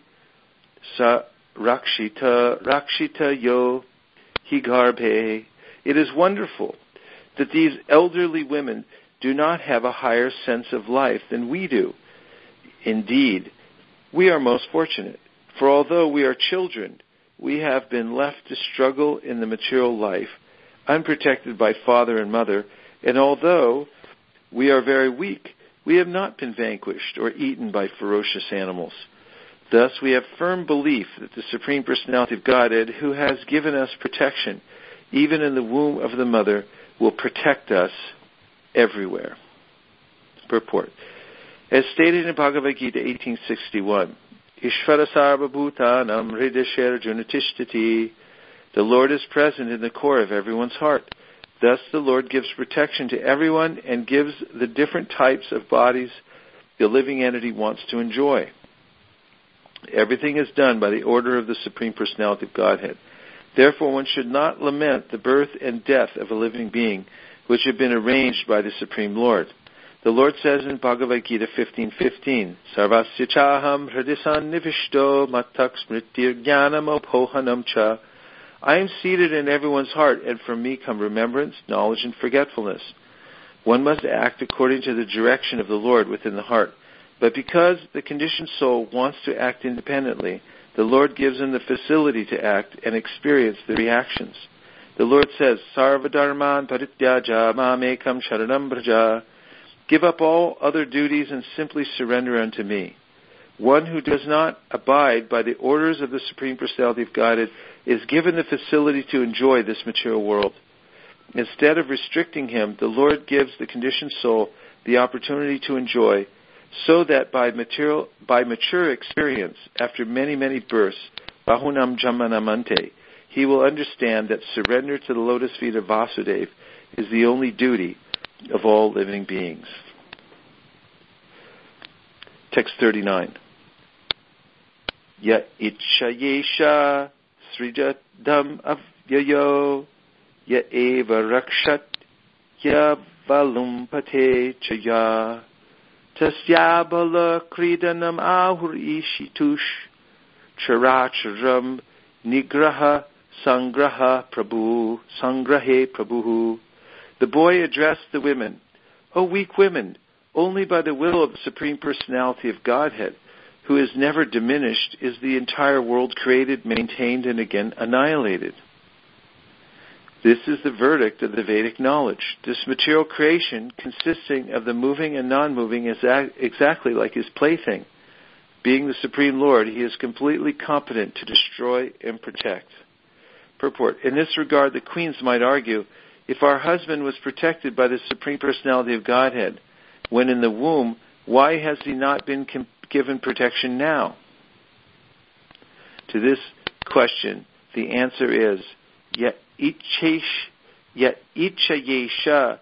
sa rakshita rakshita yo higarbhe. It is wonderful that these elderly women do not have a higher sense of life than we do. Indeed, we are most fortunate, for although we are children, we have been left to struggle in the material life, unprotected by father and mother, and although we are very weak, we have not been vanquished or eaten by ferocious animals. Thus, we have firm belief that the Supreme Personality of Godhead, who has given us protection, even in the womb of the mother, will protect us everywhere. Purport. As stated in Bhagavad Gita eighteen sixty-one, Ishvara sarva bhutanam hridesher junatishtati. The Lord is present in the core of everyone's heart. Thus the Lord gives protection to everyone and gives the different types of bodies the living entity wants to enjoy. Everything is done by the order of the Supreme Personality of Godhead. Therefore one should not lament the birth and death of a living being, which have been arranged by the Supreme Lord. The Lord says in Bhagavad Gita fifteen fifteen, Sarvasya chaham hridisan nivishto matak smritir jnanam opohanam cha. I am seated in everyone's heart, and from me come remembrance, knowledge, and forgetfulness. One must act according to the direction of the Lord within the heart. But because the conditioned soul wants to act independently, the Lord gives him the facility to act and experience the reactions. The Lord says, Sarva dharman parityaja mamekam sharanam braja. Give up all other duties and simply surrender unto me. One who does not abide by the orders of the Supreme Personality of Godhead is given the facility to enjoy this material world. Instead of restricting him, the Lord gives the conditioned soul the opportunity to enjoy, so that by material, by mature experience, after many, many births, bahunam jamanamante, he will understand that surrender to the lotus feet of Vasudeva is the only duty of all living beings. Text thirty-nine. Ya itchayesha srijadam avyayo ya eva rakshat ya valumpate chaya tasyabala kridanam ahur ishitush characharam nigraha sangraha prabhu sangrahe prabhu. The boy addressed the women, O weak women, only by the will of the Supreme Personality of Godhead, who is never diminished, is the entire world created, maintained, and again annihilated. This is the verdict of the Vedic knowledge. This material creation, consisting of the moving and non-moving, is exactly like his plaything. Being the Supreme Lord, he is completely competent to destroy and protect. Purport. In this regard, the queens might argue, if our husband was protected by the Supreme Personality of Godhead when in the womb, why has he not been com- given protection now? To this question, the answer is, Yet ichayesha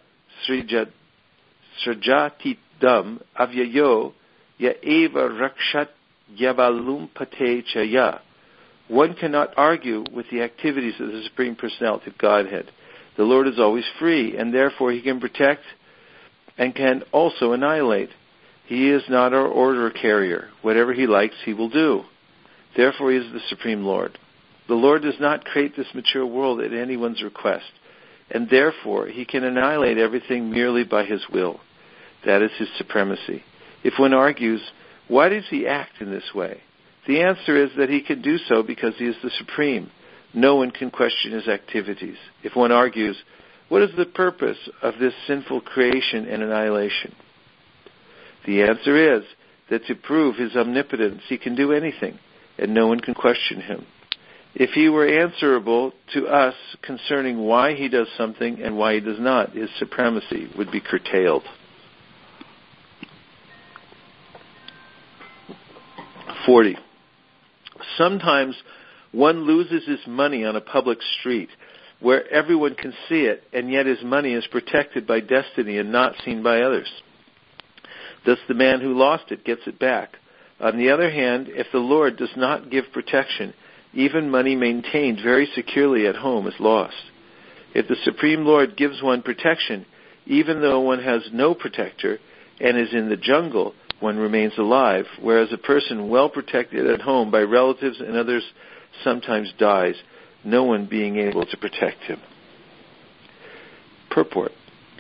srijatidam avyayo ya eva rakshat yavalumpate chaya. One cannot argue with the activities of the Supreme Personality of Godhead. The Lord is always free, and therefore he can protect and can also annihilate. He is not our order carrier. Whatever he likes, he will do. Therefore he is the Supreme Lord. The Lord does not create this material world at anyone's request, and therefore he can annihilate everything merely by his will. That is his supremacy. If one argues, why does he act in this way? The answer is that he can do so because he is the Supreme. No one can question his activities. If one argues, what is the purpose of this sinful creation and annihilation? The answer is that to prove his omnipotence, he can do anything, and no one can question him. If he were answerable to us concerning why he does something and why he does not, his supremacy would be curtailed. forty. Sometimes one loses his money on a public street where everyone can see it, and yet his money is protected by destiny and not seen by others. Thus the man who lost it gets it back. On the other hand, if the Lord does not give protection, even money maintained very securely at home is lost. If the Supreme Lord gives one protection, even though one has no protector and is in the jungle, one remains alive, whereas a person well protected at home by relatives and others sometimes dies, no one being able to protect him. Purport.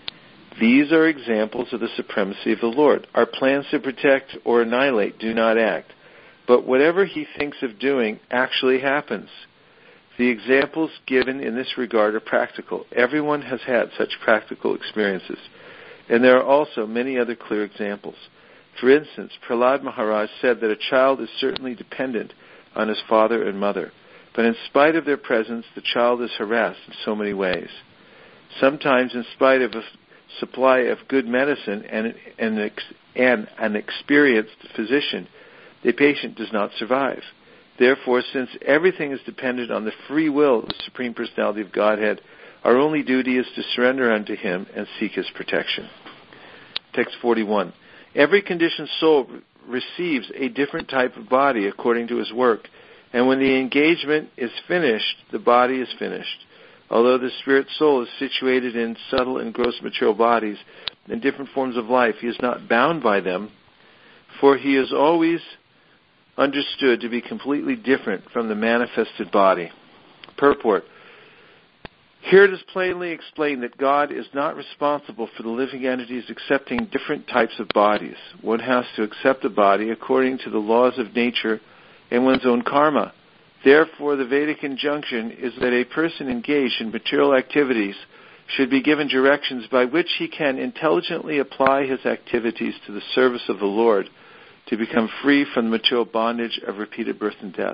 These are examples of the supremacy of the Lord. Our plans to protect or annihilate do not act, but whatever he thinks of doing actually happens. The examples given in this regard are practical. Everyone has had such practical experiences, and there are also many other clear examples. For instance, Prahlad Maharaj said that a child is certainly dependent on his father and mother, but in spite of their presence, the child is harassed in so many ways. Sometimes, in spite of a supply of good medicine and, and, and an experienced physician, the patient does not survive. Therefore, since everything is dependent on the free will of the Supreme Personality of Godhead, our only duty is to surrender unto him and seek his protection. Text forty-one. Every conditioned soul receives a different type of body according to his work, and when the engagement is finished, the body is finished. Although the spirit soul is situated in subtle and gross material bodies and different forms of life, he is not bound by them, for he is always understood to be completely different from the manifested body. Purport. Here it is plainly explained that God is not responsible for the living entities accepting different types of bodies. One has to accept a body according to the laws of nature and one's own karma. Therefore, the Vedic injunction is that a person engaged in material activities should be given directions by which he can intelligently apply his activities to the service of the Lord to become free from the material bondage of repeated birth and death.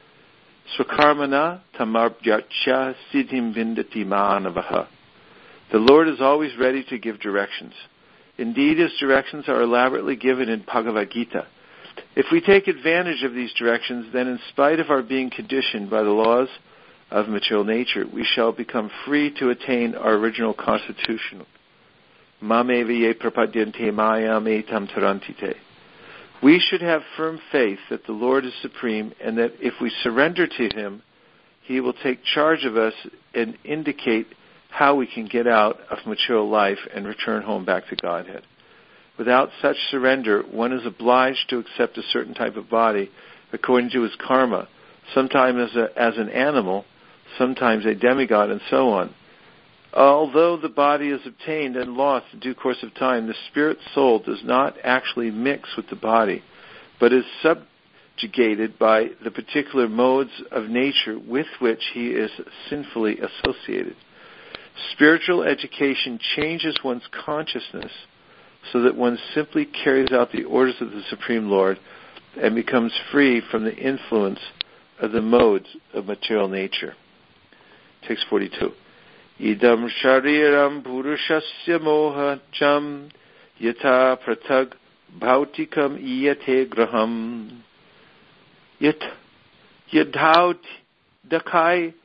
Swakarmana tamarbhyacha siddhim vindati manavaha. The Lord is always ready to give directions. Indeed, his directions are elaborately given in Bhagavad Gita. If we take advantage of these directions, then in spite of our being conditioned by the laws of material nature, we shall become free to attain our original constitution. Mamevaye prapadyante mayam etam tarantite. We should have firm faith that the Lord is supreme and that if we surrender to him, he will take charge of us and indicate how we can get out of material life and return home back to Godhead. Without such surrender, one is obliged to accept a certain type of body according to his karma, sometimes as, a, as an animal, sometimes a demigod, and so on. Although the body is obtained and lost in due course of time, the spirit soul does not actually mix with the body, but is subjugated by the particular modes of nature with which he is sinfully associated. Spiritual education changes one's consciousness so that one simply carries out the orders of the Supreme Lord and becomes free from the influence of the modes of material nature. Text forty-two. Idam shariram purushasya moha cham yata pratag bhautikam iyate graham yat yadhaut dakai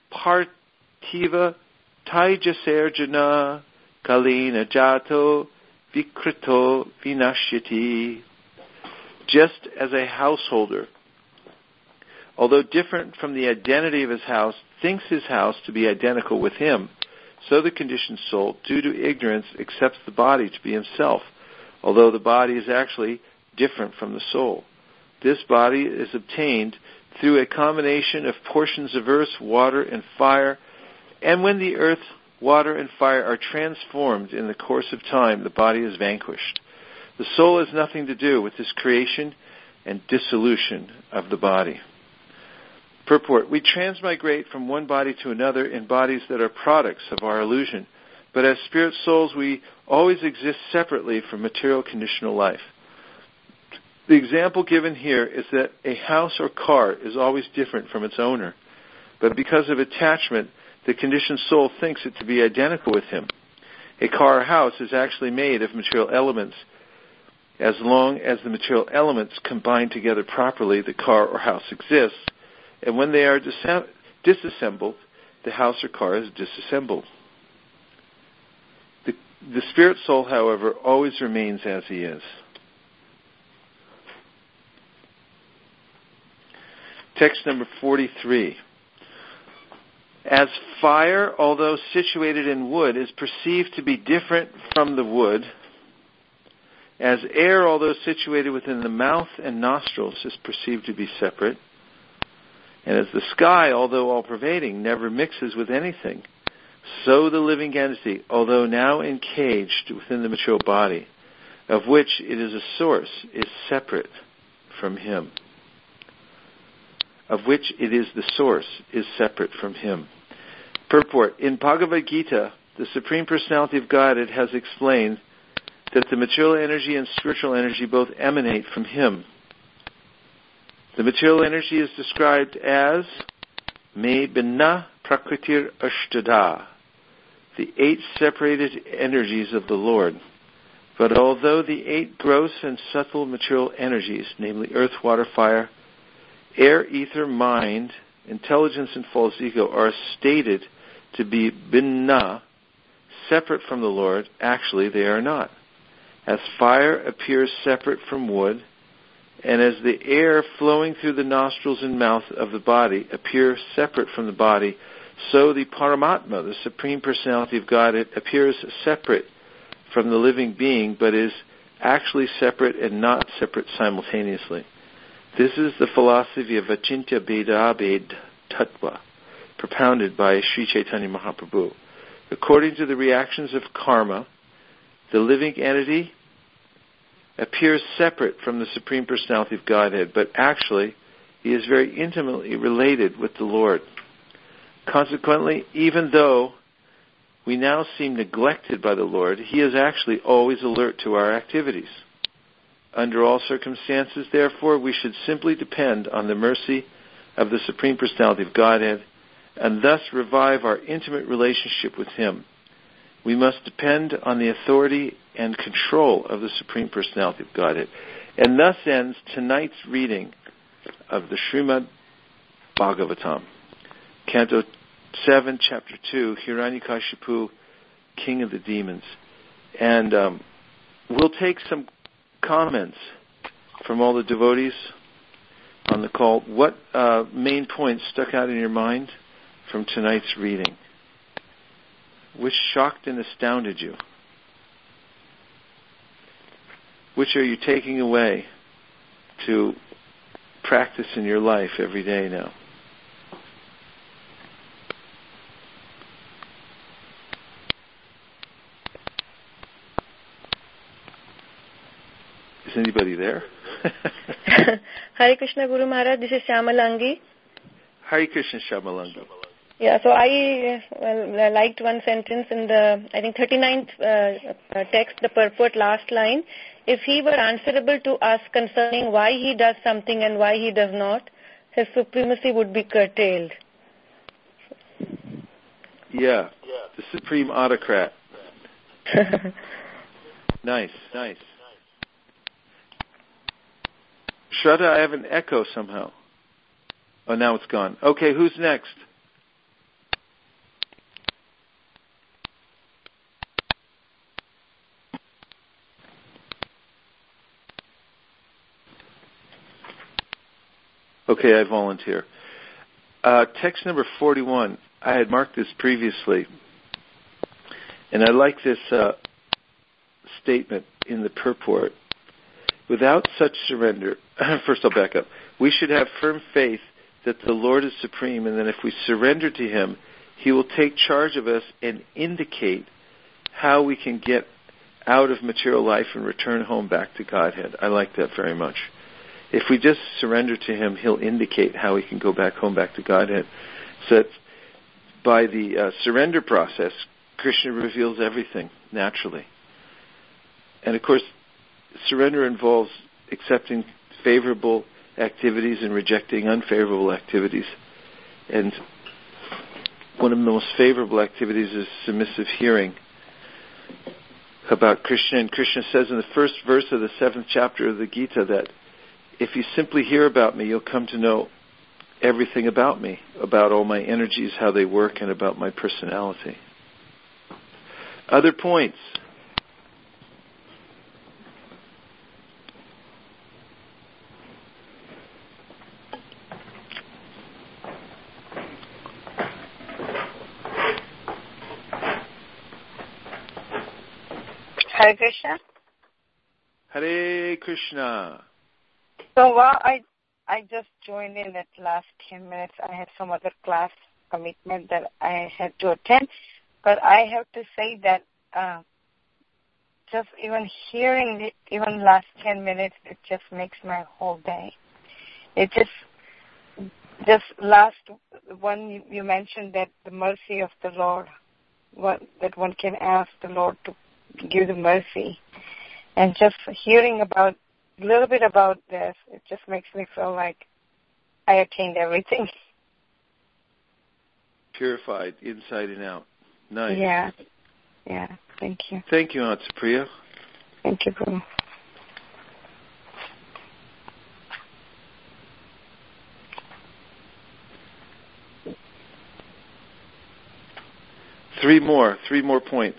partiva taijaserjana kalina jato vikrito vinashyati. Just as a householder, although different from the identity of his house, thinks his house to be identical with him, so the conditioned soul, due to ignorance, accepts the body to be himself, although the body is actually different from the soul. This body is obtained through a combination of portions of earth, water, and fire, and when the earth, water, and fire are transformed in the course of time, the body is vanquished. The soul has nothing to do with this creation, and dissolution of the body. Purport: we transmigrate from one body to another in bodies that are products of our illusion, but as spirit souls we always exist separately from material conditional life. The example given here is that a house or car is always different from its owner, but because of attachment, the conditioned soul thinks it to be identical with him. A car or house is actually made of material elements. As long as the material elements combine together properly, the car or house exists, and when they are dis- disassembled, the house or car is disassembled. The, the spirit soul, however, always remains as he is. Text number forty-three. As fire, although situated in wood, is perceived to be different from the wood, as air, although situated within the mouth and nostrils, is perceived to be separate, and as the sky, although all-pervading, never mixes with anything, so the living entity, although now encaged within the material body, of which it is a source, is separate from him. Of which it is the source, is separate from him. Purport: in Bhagavad Gita, the Supreme Personality of Godhead has explained that the material energy and spiritual energy both emanate from him. The material energy is described as Me Binna Prakritir Ashtada, the eight separated energies of the Lord. But although the eight gross and subtle material energies, namely earth, water, fire, air, ether, mind, intelligence, and false ego, are stated to be binna, separate from the Lord, actually they are not. As fire appears separate from wood, and as the air flowing through the nostrils and mouth of the body appears separate from the body, so the Paramatma, the Supreme Personality of Godhead, appears separate from the living being, but is actually separate and not separate simultaneously. This is the philosophy of Achintya Bheda Tattva, propounded by Sri Chaitanya Mahaprabhu. According to the reactions of karma, the living entity appears separate from the Supreme Personality of Godhead, but actually he is very intimately related with the Lord. Consequently, even though we now seem neglected by the Lord, he is actually always alert to our activities. Under all circumstances, therefore, we should simply depend on the mercy of the Supreme Personality of Godhead and thus revive our intimate relationship with him. We must depend on the authority and control of the Supreme Personality of Godhead. And thus ends tonight's reading of the Srimad Bhagavatam, Canto seven, Chapter two, Hiranyakashipu, King of the Demons. And um, we'll take some comments from all the devotees on the call. What uh, main points stuck out in your mind from tonight's reading? Which shocked and astounded you? Which are you taking away to practice in your life every day now? Is anybody there? Hare Krishna Guru Maharaj, this is Shamalangi. Hare Krishna Shamalangi. Yeah, so I uh, liked one sentence in the, I think, thirty-ninth uh, text, the purport, last line. If he were answerable to us concerning why he does something and why he does not, his supremacy would be curtailed. Yeah, the supreme autocrat. Nice, nice. Shraddha, I have an echo somehow. Oh, now it's gone. Okay, who's next? Okay, I volunteer. Uh, text number forty-one. I had marked this previously, and I like this uh, statement in the purport. Without such surrender, first I'll back up. We should have firm faith that the Lord is supreme, and that if we surrender to him, he will take charge of us and indicate how we can get out of material life and return home back to Godhead. I like that very much. if we just surrender to him, he'll indicate how we can go back home, back to Godhead. So it's, by the uh, surrender process, Krishna reveals everything naturally. And of course, surrender involves accepting favorable activities and rejecting unfavorable activities. And one of the most favorable activities is submissive hearing about Krishna. And Krishna says in the first verse of the seventh chapter of the Gita that if you simply hear about me, you'll come to know everything about me, about all my energies, how they work, and about my personality. Other points? Hare Krishna. Hare Krishna. So while I I just joined in that last ten minutes, I had some other class commitment that I had to attend. But I have to say that uh, just even hearing it, even last ten minutes, it just makes my whole day. It just, just last one you, you mentioned that the mercy of the Lord, what, that one can ask the Lord to give the mercy. And just hearing about, a little bit about this, it just makes me feel like I attained everything. Purified inside and out. Nice. Yeah. Yeah. Thank you. Thank you, Aunt Supriya. Thank you, Guru. Three more. Three more points.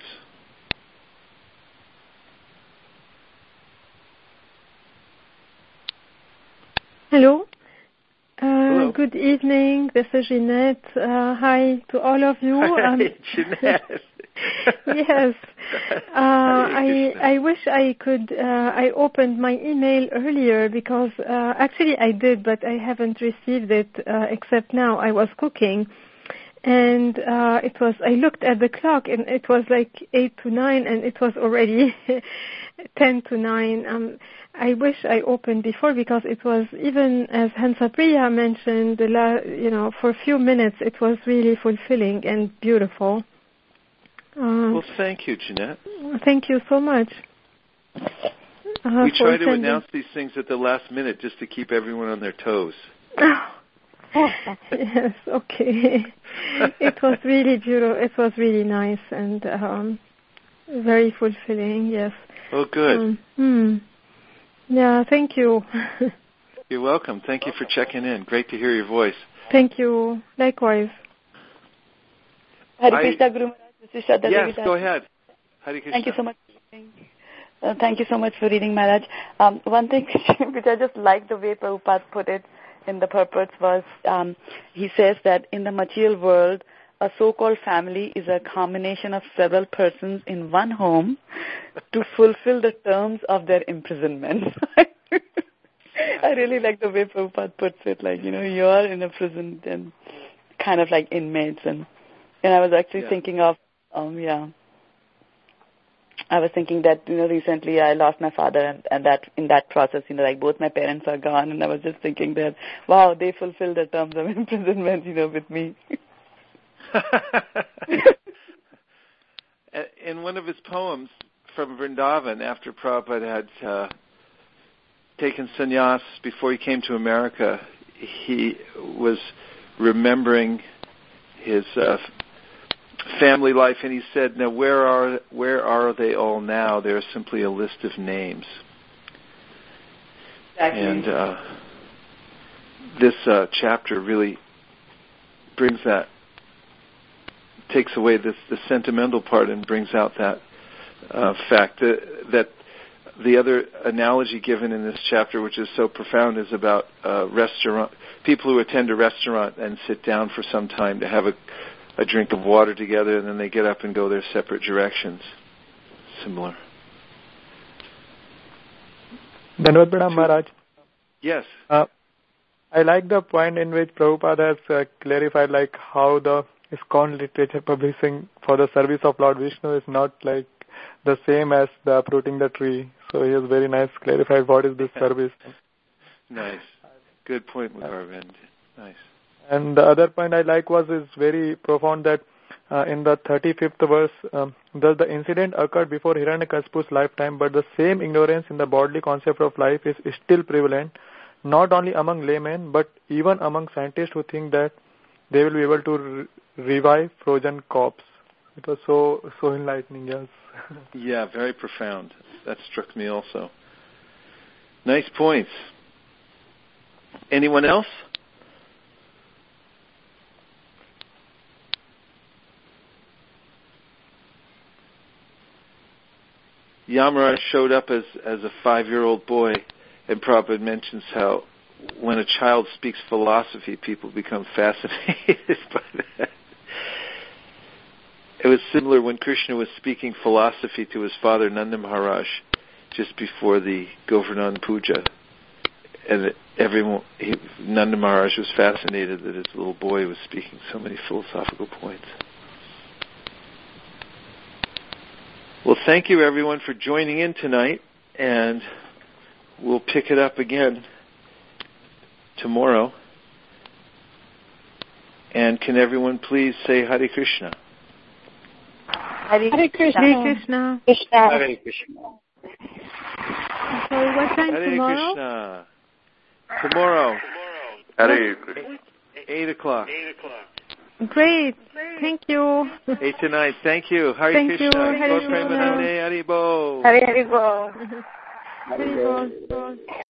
Hello. Uh, Hello. Good evening. This is Jeanette. Uh, hi to all of you. Hi, um, Jeanette. Yes. Uh, I I wish I could. Uh, I opened my email earlier because uh, actually I did, but I haven't received it uh, except now. I was cooking, and uh, it was. I looked at the clock, and it was like eight to nine, and it was already ten to nine. Um, I wish I opened before because it was, even as Hansapriya mentioned, the la, you know, for a few minutes it was really fulfilling and beautiful. Uh, Well, thank you, Jeanette. Thank you so much. Uh, we try to sending. announce these things at the last minute just to keep everyone on their toes. Yes, okay. It was really beautiful. It was really nice and um, very fulfilling, yes. Oh, good. Um, hmm. Yeah, thank you. You're welcome. Thank you for checking in. Great to hear your voice. Thank you. Likewise. Hare I- Krishna, Guru Maharaj. This is Shraddha Yes, Devi. go ahead. Hare Krishna. Thank you so much. Uh, thank you so much for reading, Maharaj. Um, one thing which I just like the way Prabhupada put it in the purports was, um, he says that in the material world, a so-called family is a combination of several persons in one home to fulfill the terms of their imprisonment. I really like the way Prabhupada puts it, like, you know, you are in a prison and kind of like inmates. And, and I was actually Yeah. thinking of, um, yeah, I was thinking that, you know, recently I lost my father, and, and that in that process, you know, like both my parents are gone, and I was just thinking that, wow, they fulfilled the terms of imprisonment, you know, with me. In one of his poems from Vrindavan, after Prabhupada had uh, taken sannyas before he came to America, he was remembering his uh, family life, and he said, "Now, where are where are they all now? They're simply a list of names." Exactly. And uh, this uh, chapter really brings that, takes away this the sentimental part and brings out that uh, fact that, that the other analogy given in this chapter, which is so profound, is about uh, restaurant people who attend a restaurant and sit down for some time to have a, a drink of water together, and then they get up and go their separate directions. Similar. Dhanavad Pranam Maharaj. Yes. Uh, I like the point in which Prabhupada has uh, clarified like how the ISKCON literature publishing for the service of Lord Vishnu is not like the same as the uprooting the tree. So he has very nice clarified what is this service. Nice. Good point, Mugarvind. Nice. And the other point I like was is very profound that uh, in the thirty-fifth verse, um, thus the incident occurred before Hiranyakashipu's lifetime, but the same ignorance in the bodily concept of life is still prevalent, not only among laymen, but even among scientists who think that they will be able to re- revive frozen corpse. It was so so enlightening, yes. Yeah, very profound. That struck me also. Nice points. Anyone else? Yamaraj showed up as, as a five-year-old boy, and Prabhupada mentions how when a child speaks philosophy, people become fascinated by that. It was similar when Krishna was speaking philosophy to his father Nanda Maharaj just before the Govardhan Puja. And everyone, he, Nanda Maharaj was fascinated that his little boy was speaking so many philosophical points. Well, thank you everyone for joining in tonight, and we'll pick it up again tomorrow. And can everyone please say Hare Krishna? Hare, Hare Krishna. Hare Krishna. Krishna. Hare Krishna. So what time Hare tomorrow? Krishna. Tomorrow. Hare Krishna. Eight o'clock. Great. Thank you. Eight tonight. Thank you. Hare Thank Krishna. you. Hare Gaur Krishna. Premanande Haribo. Hare Hare Bo. Hare Krishna.